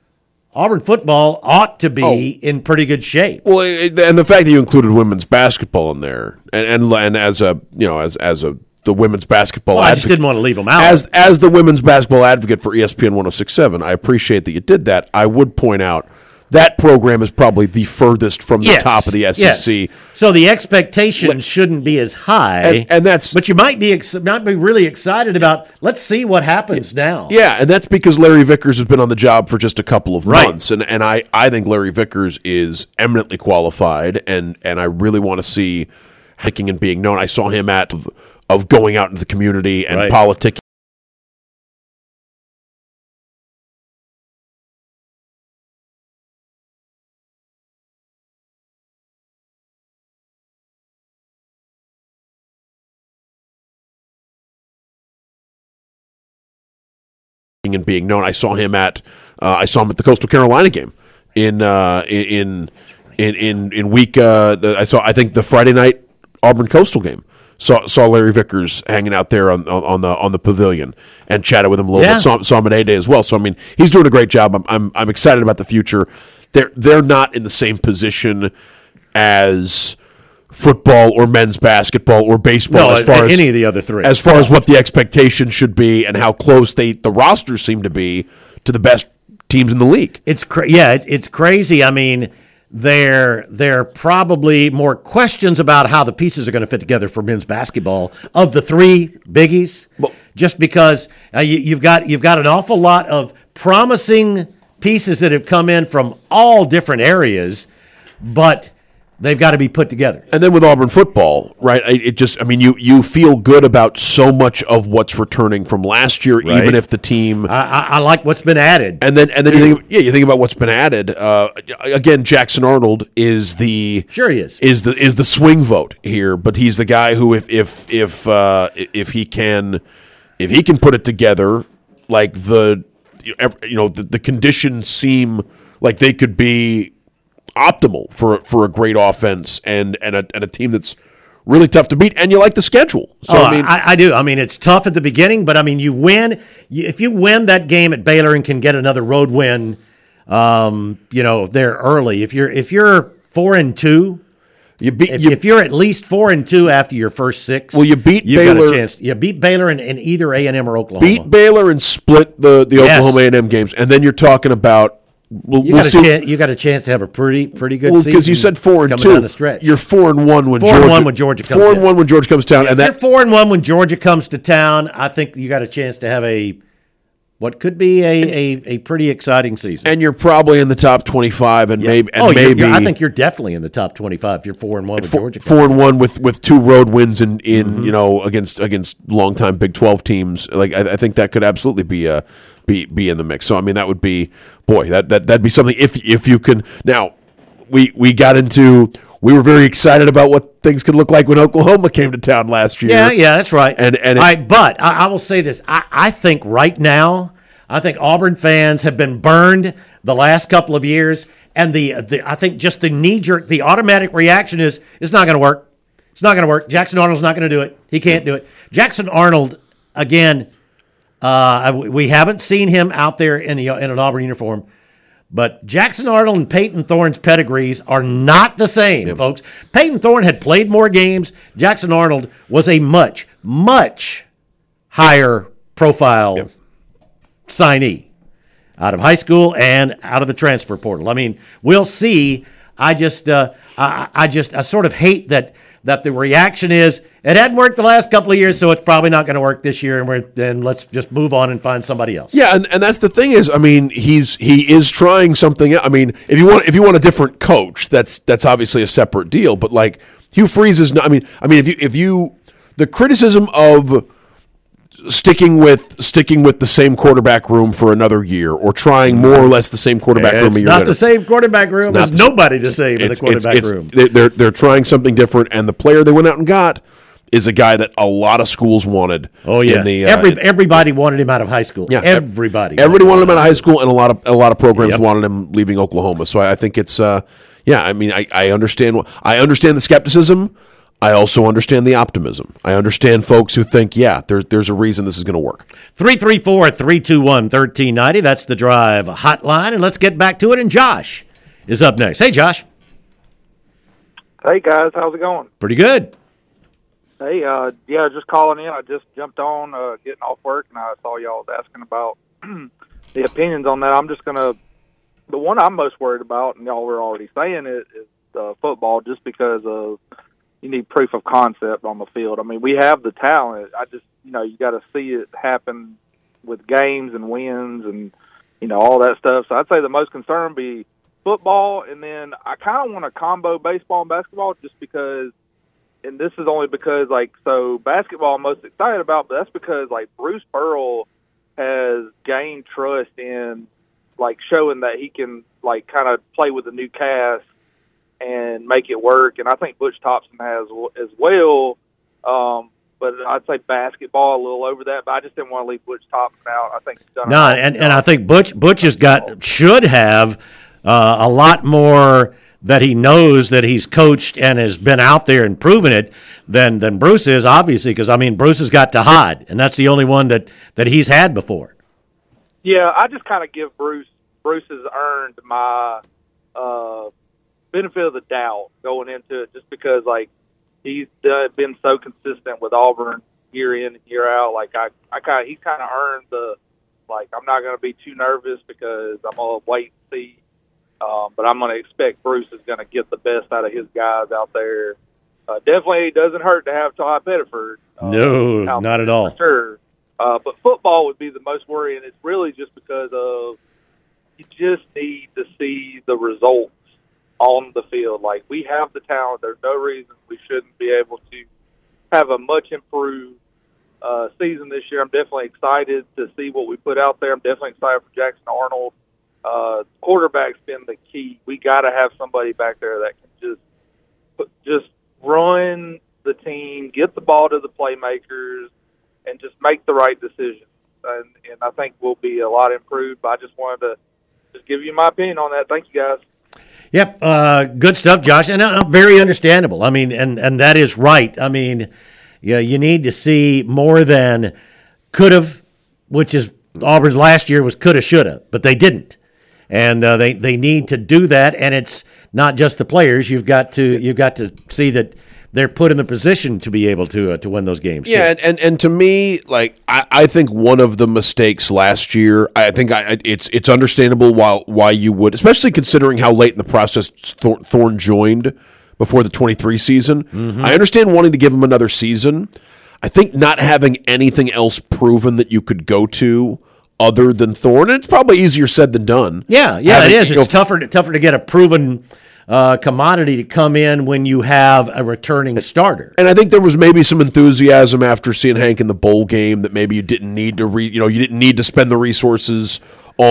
Auburn football ought to be Oh. in pretty good shape. Well, it, and the fact that you included women's basketball in there, and and, and as a you know as as a the women's basketball Well, I advocate, just didn't want to leave them out. as as the women's basketball advocate for E S P N one oh six point seven, I appreciate that you did that. I would point out that program is probably the furthest from the Yes, top of the S E C. yes. So the expectation shouldn't be as high, And- and that's- But you might be ex- might be really excited about. Let's see what happens now. Yeah, and that's because Larry Vickers has been on the job for just a couple of Right. months, and and I, I think Larry Vickers is eminently qualified, and and I really want to see hiking and being known. I saw him at of, of going out into the community and Right. politicking. And being known, I saw him at uh, I saw him at the Coastal Carolina game in uh, in in in in week. Uh, I saw I think the Friday night Auburn Coastal game. Saw saw Larry Vickers hanging out there on on, on the on the pavilion and chatted with him a little Yeah. bit. Saw, saw him at A Day as well. So I mean, he's doing a great job. I'm I'm, I'm excited about the future. They're they're not in the same position as football or men's basketball or baseball No, as far any as of the other three. as far as what the expectation should be and how close they the rosters seem to be to the best teams in the league. It's cra- yeah, it's, it's crazy. I mean, there there are probably more questions about how the pieces are going to fit together for men's basketball of the three biggies. Well- just because uh, you, you've got you've got an awful lot of promising pieces that have come in from all different areas, but they've got to be put together. And then with Auburn football, right? I- It just, I mean, you you feel good about so much of what's returning from last year, Right. even if the team. I, I, I like what's been added. And then, and then you think, yeah, you think about what's been added. Uh, again, Jackson Arnold is the Sure he is. is the is the swing vote here, but he's the guy who, if if if uh, if he can, if he can put it together, like the you know the, the conditions seem like they could be optimal for for a great offense and and a and a team that's really tough to beat, and you like the schedule. So Oh, I mean, I, I do. I mean, it's tough at the beginning, but I mean, you win. You, if you win that game at Baylor and can get another road win, um, you know, there early. If you're if you're four and two, you beat if, you, if you're at least four and two after your first six, Well, you beat you've got Baylor- a chance. You beat Baylor in, in either A and M or Oklahoma. beat Baylor and split the the Yes. Oklahoma A and M games, and then you're talking about. We'll, you we'll got a see. chance. You got a chance to have a pretty pretty good Well, season. because you said four and coming two. down the stretch. You're four and one when Four and Georgia. one when Georgia comes Four and in. one when Georgia comes down, and if that you're four and one when Georgia comes to town, I think you got a chance to have a what could be a, a, a pretty exciting season. and you're probably in the top twenty-five, and maybe and oh, you're- maybe you're- I think you're definitely in the top twenty-five. If you're four and one with four, Georgia. four and one with, with two road wins in, in Mm-hmm. you know against against longtime Big twelve teams. Like I, I think that could absolutely be a be be in the mix. So I mean that would be boy that that that'd be something if if you can. Now we we got into we were very excited about what things could look like when Oklahoma came to town last year. Yeah, yeah, that's right. And- and it- All right, but I, I will say this: I, I think right now, I think Auburn fans have been burned the last couple of years, and the, the I think just the knee jerk, the automatic reaction is it's not going to work. It's not going to work. Jackson Arnold's not going to do it. He can't do it. Jackson Arnold again. Uh, we haven't seen him out there in the in an Auburn uniform. But Jackson Arnold and Peyton Thorne's pedigrees are not the same, folks. Peyton Thorne had played more games. Jackson Arnold was a much, much higher profile Yep. signee out of high school and out of the transfer portal. I mean, we'll see. I just, uh, I, I just, I sort of hate that that the reaction is it hadn't worked the last couple of years, so it's probably not going to work this year, and we're then let's just move on and find somebody else. Yeah, and, and that's the thing is, I mean, he's he is trying something. I mean, if you want if you want a different coach, that's that's obviously a separate deal. But like Hugh Freeze is not. I mean, I mean, if you if you the criticism of sticking with sticking with the same quarterback room for another year, or trying more or less the same quarterback room It's a year not later. the same quarterback room. not There's the- nobody the same in the It's- quarterback it's- it's- room. they- They're they're trying something different, and the player they went out and got is a guy that a lot of schools wanted. Oh in yes, the, uh, Every, everybody wanted him out of high school. Yeah, everybody. Everybody wanted him out of high school, and a lot of a lot of programs Yep. wanted him leaving Oklahoma. So I, I think it's, uh, yeah. I mean, I, I understand. wh- I understand the skepticism. I also understand the optimism. I understand folks who think, yeah, there's there's a reason this is going to work. three three four, three two one, one three nine zero. That's the Drive hotline. And let's get back to it. And Josh is up next. Hey, Josh. Hey, guys. How's it going? Pretty good. Hey, uh, yeah, just calling in. I just jumped on uh, getting off work, and I saw y'all was asking about the opinions on that. I'm just going to – the one I'm most worried about, and y'all were already saying it, is uh, football, just because of you need proof of concept on the field. I mean, we have the talent. I just – you know, you got to see it happen with games and wins and, you know, all that stuff. So I'd say the most concern would be football, and then I kind of want to combo baseball and basketball just because – and this is only because, like, so basketball I'm most excited about, but that's because, like, Bruce Pearl has gained trust in, like, showing that he can, like, kind of play with a new cast and make it work. And I think Butch Thompson has as well. Um, but I'd say basketball a little over that, but I just didn't want to leave Butch Thompson out. I think he's done No, and, and I think Butch Butch has got should have uh, a lot more that he knows that he's coached and has been out there and proven it than than Bruce is, obviously, because, I mean, Bruce has got to hide, and that's the only one that, that he's had before. Yeah, I just kind of give Bruce – Bruce has earned my uh, benefit of the doubt going into it just because, like, he's uh, been so consistent with Auburn year in and year out. Like, I, I kind of – he's kind of earned the – like, I'm not going to be too nervous because I'm going to wait and see. Um, but I'm going to expect Bruce is going to get the best out of his guys out there. Uh, definitely, it doesn't hurt to have Ty Pettiford. Uh, no, not at all. For sure. Uh, but football would be the most worrying. It's really just because of you just need to see the results on the field. Like, we have the talent. There's no reason we shouldn't be able to have a much improved uh, season this year. I'm definitely excited to see what we put out there. I'm definitely excited for Jackson Arnold. Uh, quarterback's been the key. We got to have somebody back there that can just just run the team, get the ball to the playmakers, and just make the right decisions. And, and I think we'll be a lot improved. But I just wanted to just give you my opinion on that. Thank you, guys. Yep, uh, good stuff, Josh, and uh, very understandable. I mean, and, and that is right. I mean, yeah, you need to see more than could have, which is Auburn's last year was coulda, shoulda, but they didn't. And uh, they, they need to do that, and it's not just the players. You've got to you've got to see that they're put in the position to be able to uh, to win those games. Yeah, and, and and to me, like I, I think one of the mistakes last year, I think I, it's it's understandable why why you would, especially considering how late in the process Thor, Thorne joined before the twenty-three season. Mm-hmm. I understand wanting to give him another season. I think not having anything else proven that you could go to other than Thorne, and it's probably easier said than done. Yeah, yeah, having, it is. It's know, tougher to, tougher to get a proven uh, commodity to come in when you have a returning starter. And I think there was maybe some enthusiasm after seeing Hank in the bowl game that maybe you didn't need to re, you know, you didn't need to spend the resources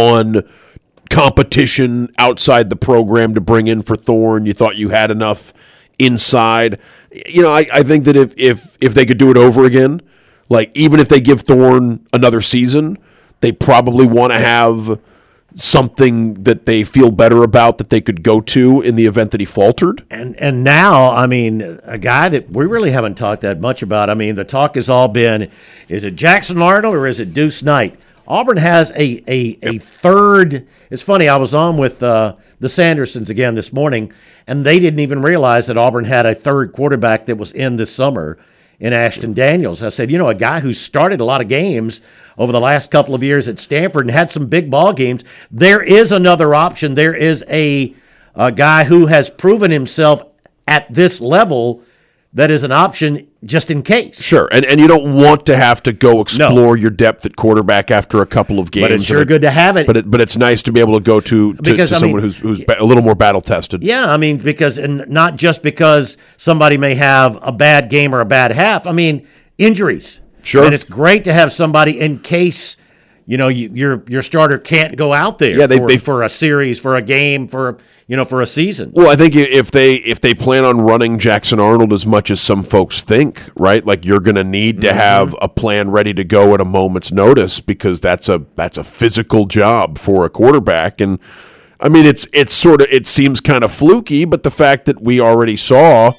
on competition outside the program to bring in for Thorne. You thought you had enough inside. You know, I, I think that if if if they could do it over again, like even if they give Thorne another season, they probably want to have something that they feel better about that they could go to in the event that he faltered. And and now, I mean, a guy that we really haven't talked that much about. I mean, the talk has all been, is it Jackson Arnold or is it Deuce Knight? Auburn has a a, a third. It's funny, I was on with uh, the Sandersons again this morning, and they didn't even realize that Auburn had a third quarterback that was in this summer in Ashton Daniels. I said, you know, a guy who started a lot of games over the last couple of years at Stanford and had some big ball games. There is another option. There is a, a guy who has proven himself at this level that is an option just in case. Sure, and and you don't want to have to go explore no. your depth at quarterback after a couple of games. But it's sure good to have it. But it, but it's nice to be able to go to, to, because, to someone mean, who's who's a little more battle tested. Yeah, I mean, because and not just because somebody may have a bad game or a bad half. I mean, injuries. Sure, and it's great to have somebody in case, you know, you, your your starter can't go out there. Yeah, they, for, they, for a series, for a game, for you know, for a season. Well, I think if they if they plan on running Jackson Arnold as much as some folks think, right? Like you're going to need to mm-hmm. have a plan ready to go at a moment's notice because that's a that's a physical job for a quarterback. And I mean, it's it's sort of it seems kind of fluky, but the fact that we already saw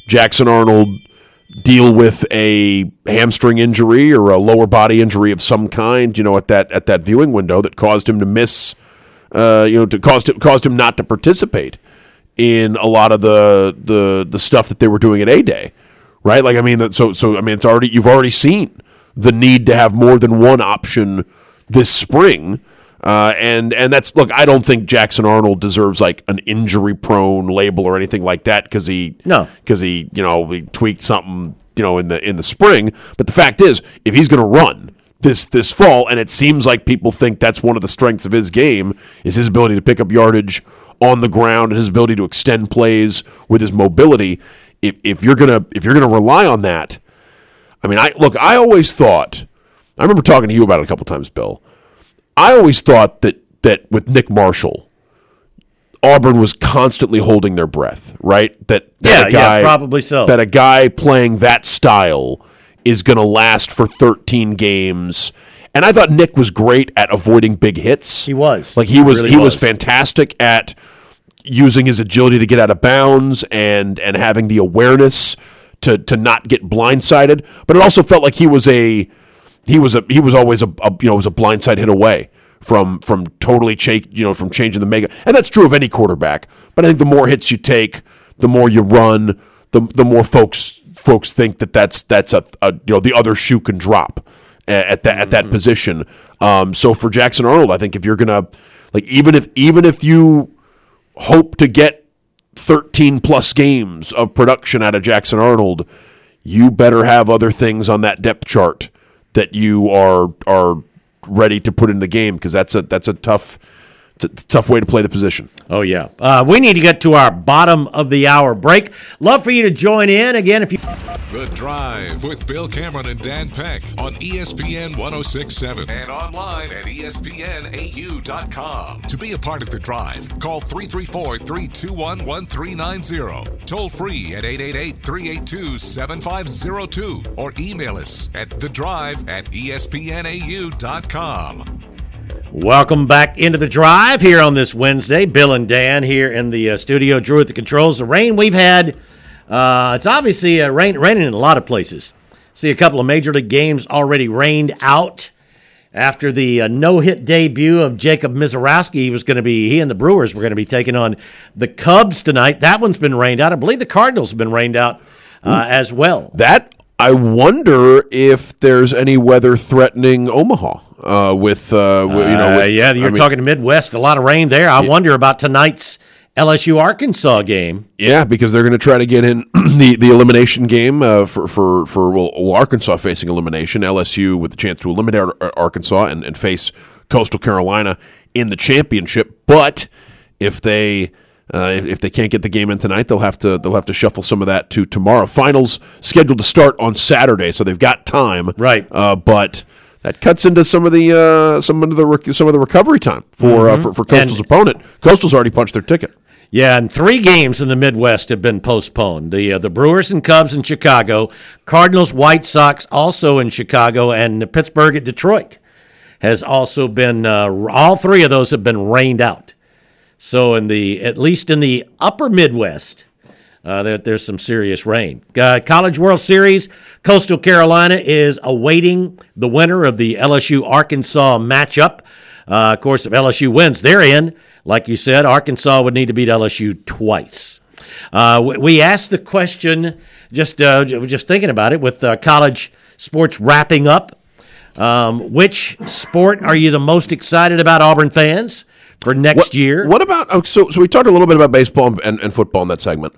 Jackson Arnold deal with a hamstring injury or a lower body injury of some kind, you know, at that at that viewing window that caused him to miss, uh, you know, to caused him, caused him not to participate in a lot of the the the stuff that they were doing at A-Day, right? Like, I mean, that, so so I mean, it's already you've already seen the need to have more than one option this spring. Uh, and and that's look. I don't think Jackson Arnold deserves like an injury-prone label or anything like that because he no because he you know he tweaked something you know in the in the spring. But the fact is, if he's going to run this this fall, and it seems like people think that's one of the strengths of his game is his ability to pick up yardage on the ground and his ability to extend plays with his mobility. If if you're gonna if you're gonna rely on that, I mean, I look. I always thought. I remember talking to you about it a couple times, Bill. I always thought that, that with Nick Marshall, Auburn was constantly holding their breath, right? That, that yeah, a guy, yeah, probably so. That a guy playing that style is going to last for thirteen games. And I thought Nick was great at avoiding big hits. He was. Like he was, he, really he was. was fantastic at using his agility to get out of bounds and and having the awareness to to not get blindsided. But it also felt like he was a He was a he was always a, a you know was a blindside hit away from from totally cha- you know from changing the mega, and that's true of any quarterback. But I think the more hits you take, the more you run, the the more folks folks think that that's that's a, a you know the other shoe can drop at that at that mm-hmm. position. Um, so for Jackson Arnold, I think if you're gonna like even if even if you hope to get thirteen plus games of production out of Jackson Arnold, you better have other things on that depth chart that you are are ready to put in the game because that's a that's a tough it's a tough way to play the position. Oh yeah, uh, we need to get to our bottom of the hour break. Love for you to join in again if you. The Drive with Bill Cameron and Dan Peck on E S P N one oh six point seven and online at E S P N A U dot com. To be a part of The Drive, call three three four, three two one, one three nine zero. Toll free at eight eight eight, three eight two, seven five zero two or email us at the drive at E S P N A U dot com. Welcome back into The Drive here on this Wednesday. Bill and Dan here in the uh, studio. Drew at the controls. The rain we've had, uh, it's obviously uh, rain, raining in a lot of places. See a couple of Major League games already rained out after the uh, no-hit debut of Jacob Misiorowski. He was going to be, he and the Brewers were going to be taking on the Cubs tonight. That one's been rained out. I believe the Cardinals have been rained out uh, as well. That, I wonder if there's any weather threatening Omaha. Uh, with, uh, you know, with, uh, yeah, you're I talking mean, Midwest, a lot of rain there. I yeah. wonder about tonight's L S U Arkansas game. Yeah, because they're going to try to get in the, the elimination game uh, for for for well, Arkansas facing elimination. L S U with the chance to eliminate Arkansas and, and face Coastal Carolina in the championship. But if they uh, if, if they can't get the game in tonight, they'll have to they'll have to shuffle some of that to tomorrow. Finals scheduled to start on Saturday, so they've got time. Right, uh, but. That cuts into some of the uh, some of the some of the recovery time for mm-hmm. uh, for, for Coastal's and, opponent. Coastal's already punched their ticket. Yeah, and three games in the Midwest have been postponed. The uh, the Brewers and Cubs in Chicago, Cardinals, White Sox also in Chicago, and Pittsburgh at Detroit has also been. Uh, all three of those have been rained out. So in the at least in the upper Midwest. Uh, there, there's some serious rain. Uh, College World Series, Coastal Carolina is awaiting the winner of the L S U-Arkansas matchup. Uh, of course, if L S U wins, they're in. Like you said, Arkansas would need to beat L S U twice. Uh, we, we asked the question, just uh, just thinking about it, with uh, college sports wrapping up, um, which sport are you the most excited about, Auburn fans, for next what, year? What about, oh, so, so we talked a little bit about baseball and, and football in that segment.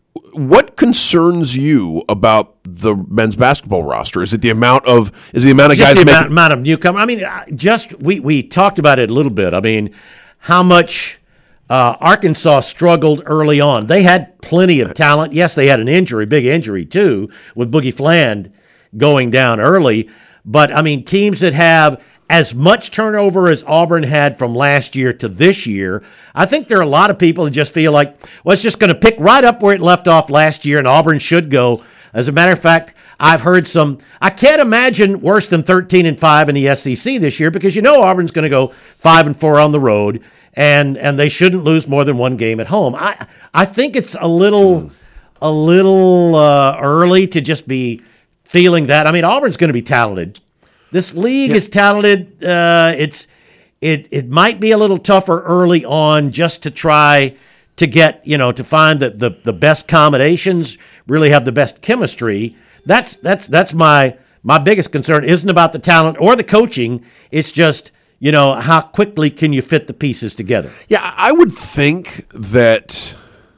What concerns you about the men's basketball roster? Is it the amount of is it the amount of just guys the making, amount, amount of newcomers? I mean, just we we talked about it a little bit. I mean, how much uh, Arkansas struggled early on. They had plenty of talent. Yes, they had an injury, big injury too, with Boogie Fland going down early. But I mean, teams that have as much turnover as Auburn had from last year to this year, I think there are a lot of people that just feel like, well, it's just going to pick right up where it left off last year, and Auburn should go. As a matter of fact, I've heard some, I can't imagine worse than thirteen and five in the S E C this year, because you know Auburn's going to go five and four on the road, and and they shouldn't lose more than one game at home. I I think it's a little a little uh, early to just be feeling that. I mean, Auburn's going to be talented. This league yeah. is talented. Uh, it's it it might be a little tougher early on just to try to get, you know, to find the, the, the best combinations, really have the best chemistry. That's that's that's my my biggest concern. Isn't about the talent or the coaching. It's just, you know, how quickly can you fit the pieces together? Yeah, I would think that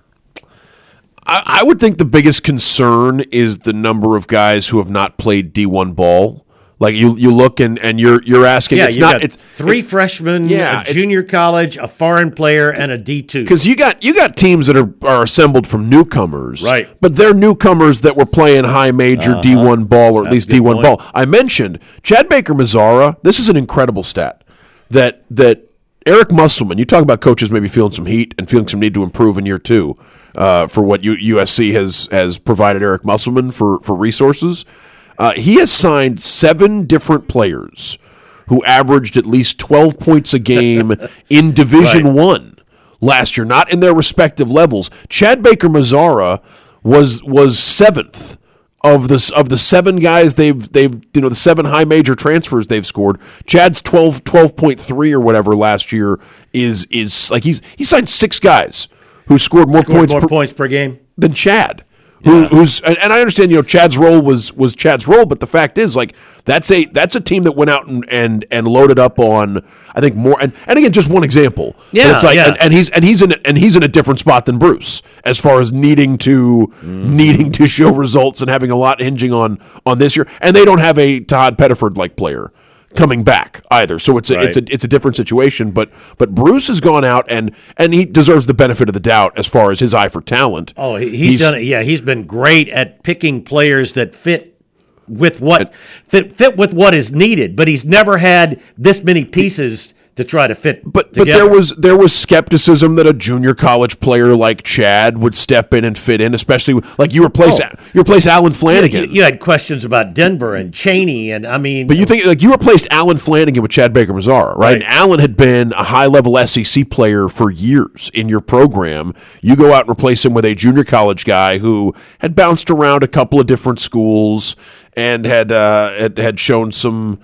I, I would think the biggest concern is the number of guys who have not played D one ball. Like you, you look and, and you're you're asking. Yeah, it's you not. got It's three it, freshmen, yeah, a junior college, a foreign player, and a D two. Because you got you got teams that are, are assembled from newcomers, right? But they're newcomers that were playing high major uh-huh. D one ball, or at That's least D one point. ball. I mentioned Chad Baker-Mazara. This is an incredible stat that that Eric Musselman. You talk about coaches maybe feeling some heat and feeling some need to improve in year two uh, for what U- USC has has provided Eric Musselman for for resources. Uh, he has signed seven different players who averaged at least twelve points a game in Division right. One last year, not in their respective levels. Chad Baker-Mazara was was seventh of the of the seven guys they've they've you know the seven high major transfers they've scored. Chad's twelve point three or whatever last year is is like he's he signed six guys who scored more Scored points more per, points per game than Chad. Yeah. Who, who's and, and I understand, you know, Chad's role was was Chad's role, but the fact is, like, that's a that's a team that went out and and, and loaded up on, I think, more and, and again, just one example. Yeah, but it's like yeah. and, and he's and he's in a, and he's in a different spot than Bruce as far as needing to mm. needing to show results and having a lot hinging on on this year. And they don't have a Todd Pettiford like player coming back either, so it's a, right. it's a it's a different situation. But but Bruce has gone out and and he deserves the benefit of the doubt as far as his eye for talent. Oh, he, he's, he's done it. Yeah, he's been great at picking players that fit with what fit fit with what is needed. But he's never had this many pieces to try to fit. But together. but there was there was skepticism that a junior college player like Chad would step in and fit in, especially like you replace Oh. you replace Alan Flanagan. You, you had questions about Denver and Cheney, and I mean, But you think like you replaced Alan Flanagan with Chad Baker-Mazara, right? Right. And Alan had been a high-level S E C player for years in your program. You go out and replace him with a junior college guy who had bounced around a couple of different schools and had uh, had, had shown some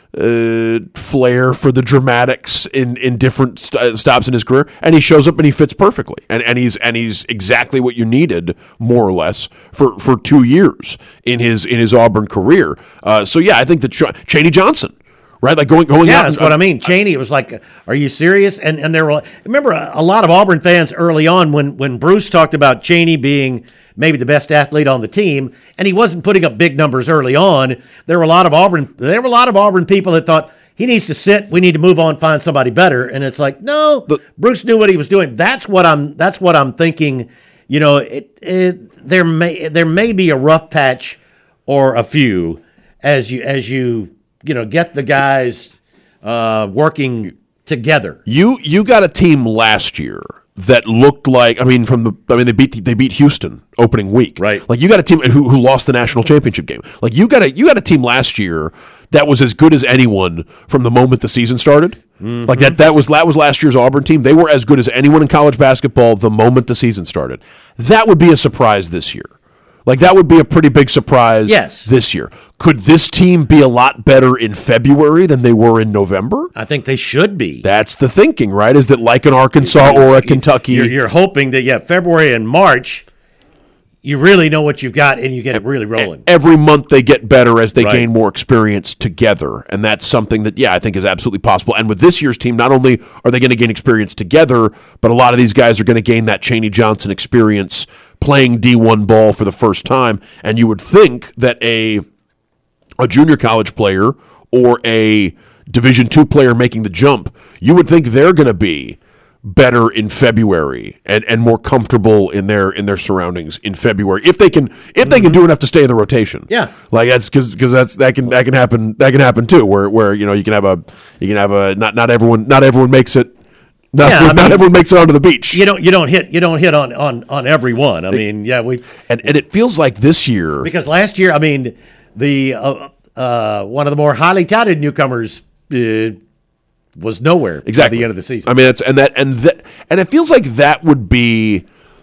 uh, flair for the dramatics in, in different st- stops in his career, and he shows up and he fits perfectly, and and he's and he's exactly what you needed, more or less, for, for two years in his in his Auburn career. Uh, so yeah, I think that Ch- Chaney Johnson, right, like going going yeah, out. that's and, what I mean. Cheney, it was like, are you serious? And and there were remember a, a lot of Auburn fans early on when when Bruce talked about Cheney being maybe the best athlete on the team, and he wasn't putting up big numbers early on. There were a lot of Auburn. There were a lot of Auburn people that thought he needs to sit. We need to move on, find somebody better. And it's like, no, The, Bruce knew what he was doing. That's what I'm. That's what I'm thinking. You know, it, it, there may there may be a rough patch or a few as you as you you know get the guys uh, working together. You you got a team last year that looked like, I mean, from the I mean they beat they beat Houston opening week, Right. Like you got a team who, who lost the national championship game. Like you got a you got a team last year that was as good as anyone from the moment the season started. Mm-hmm. Like that that was that was last year's Auburn team. They were as good as anyone in college basketball the moment the season started. That would be a surprise this year. Like that would be a pretty big surprise Yes. this year. Could this team be a lot better in February than they were in November? I think they should be. That's the thinking, right? Is that like an Arkansas or a Kentucky? You're, you're hoping that, yeah, February and March, you really know what you've got and you get it really rolling. Every month they get better as they Right. gain more experience together. And that's something that, yeah, I think is absolutely possible. And with this year's team, not only are they going to gain experience together, but a lot of these guys are going to gain that Chaney Johnson experience playing D one ball for the first time. And you would think that a a junior college player or a Division two player making the jump, you would think they're going to be better in February and, and more comfortable in their in their surroundings in February if they can if they can do enough to stay in the rotation. Yeah. Like that's because because that's that can that can happen that can happen too where where you know you can have a you can have a not not everyone not everyone makes it not, Yeah, I not mean, everyone makes it onto the beach. You don't you don't hit you don't hit on on on every one. I mean, yeah, we and and it feels like this year because last year, I mean, the uh, uh, one of the more highly touted newcomers uh, was nowhere exactly at the end of the season. I mean, it's and that and that and it feels like that would be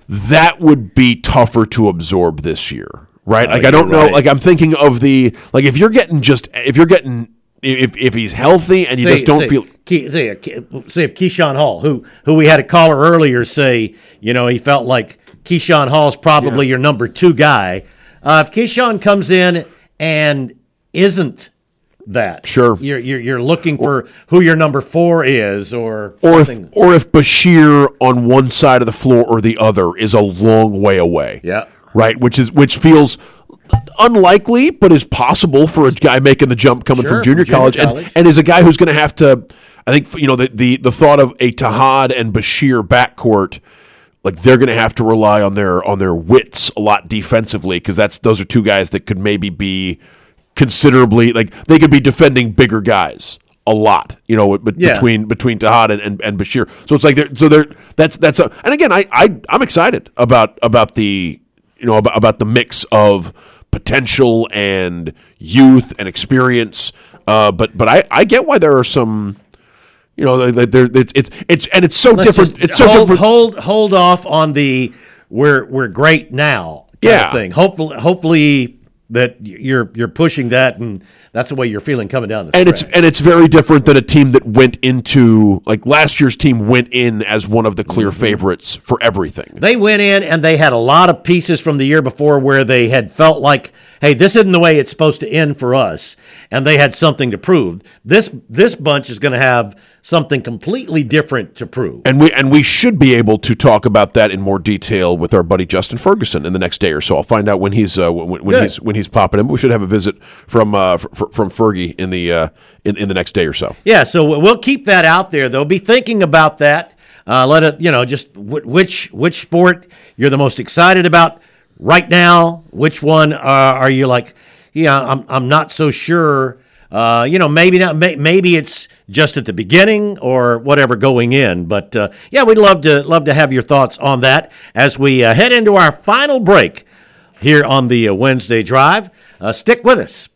that would be tougher to absorb this year, right? Oh, like I don't know. right. Like I'm thinking of the like if you're getting just if you're getting if if he's healthy and you See- just don't see, feel. Ke- see, uh, Ke- see if Keyshawn Hall, who who we had a caller earlier say, you know, he felt like Keyshawn Hall's probably your number two guy. Uh, if Keyshawn comes in and isn't that, Sure. you're you're, you're looking for who your number four is, or Or if, something. or if Bashir on one side of the floor or the other is a long way away. Yeah. Right, which is which feels unlikely, but is possible for a guy making the jump coming Sure, from junior, from junior college, college. And, and is a guy who's going to have to. I think you know the, the the thought of a Tahad and Bashir backcourt, like they're going to have to rely on their on their wits a lot defensively because that's those are two guys that could maybe be considerably like they could be defending bigger guys a lot, you know, but Yeah. between between Tahad and, and, and Bashir. So it's like they're so they're that's that's a and again I, I I'm excited about about the you know about, about the mix of potential and youth and experience. Uh, but but I, I get why there are some you know there there it's it's it's and it's so Let's different. just It's so hold, different. hold hold off on the we're we're great now kind Yeah. of thing. Hopefully, hopefully that you're you're pushing that, and that's the way you're feeling coming down the And it's stretch. and it's very different than a team that went into like last year's team went in as one of the clear Mm-hmm. favorites for everything. They went in and they had a lot of pieces from the year before where they had felt like, hey, this isn't the way it's supposed to end for us, and they had something to prove. This this bunch is going to have something completely different to prove. And we and we should be able to talk about that in more detail with our buddy Justin Ferguson in the next day or so. I'll find out when he's uh, when, when Good. he's when he's popping in. We should have a visit from uh, f- from Fergie in the uh, in, in the next day or so. Yeah, so we'll keep that out there, though. Be thinking about that. Uh, let it, you know, just wh- which which sport you're the most excited about right now. Which one uh, are you like? Yeah, I'm I'm not so sure. Uh, you know, maybe not. May, maybe it's just at the beginning or whatever going in. But uh, yeah, we'd love to love to have your thoughts on that as we uh, head into our final break here on the uh, Wednesday Drive. Uh, stick with us.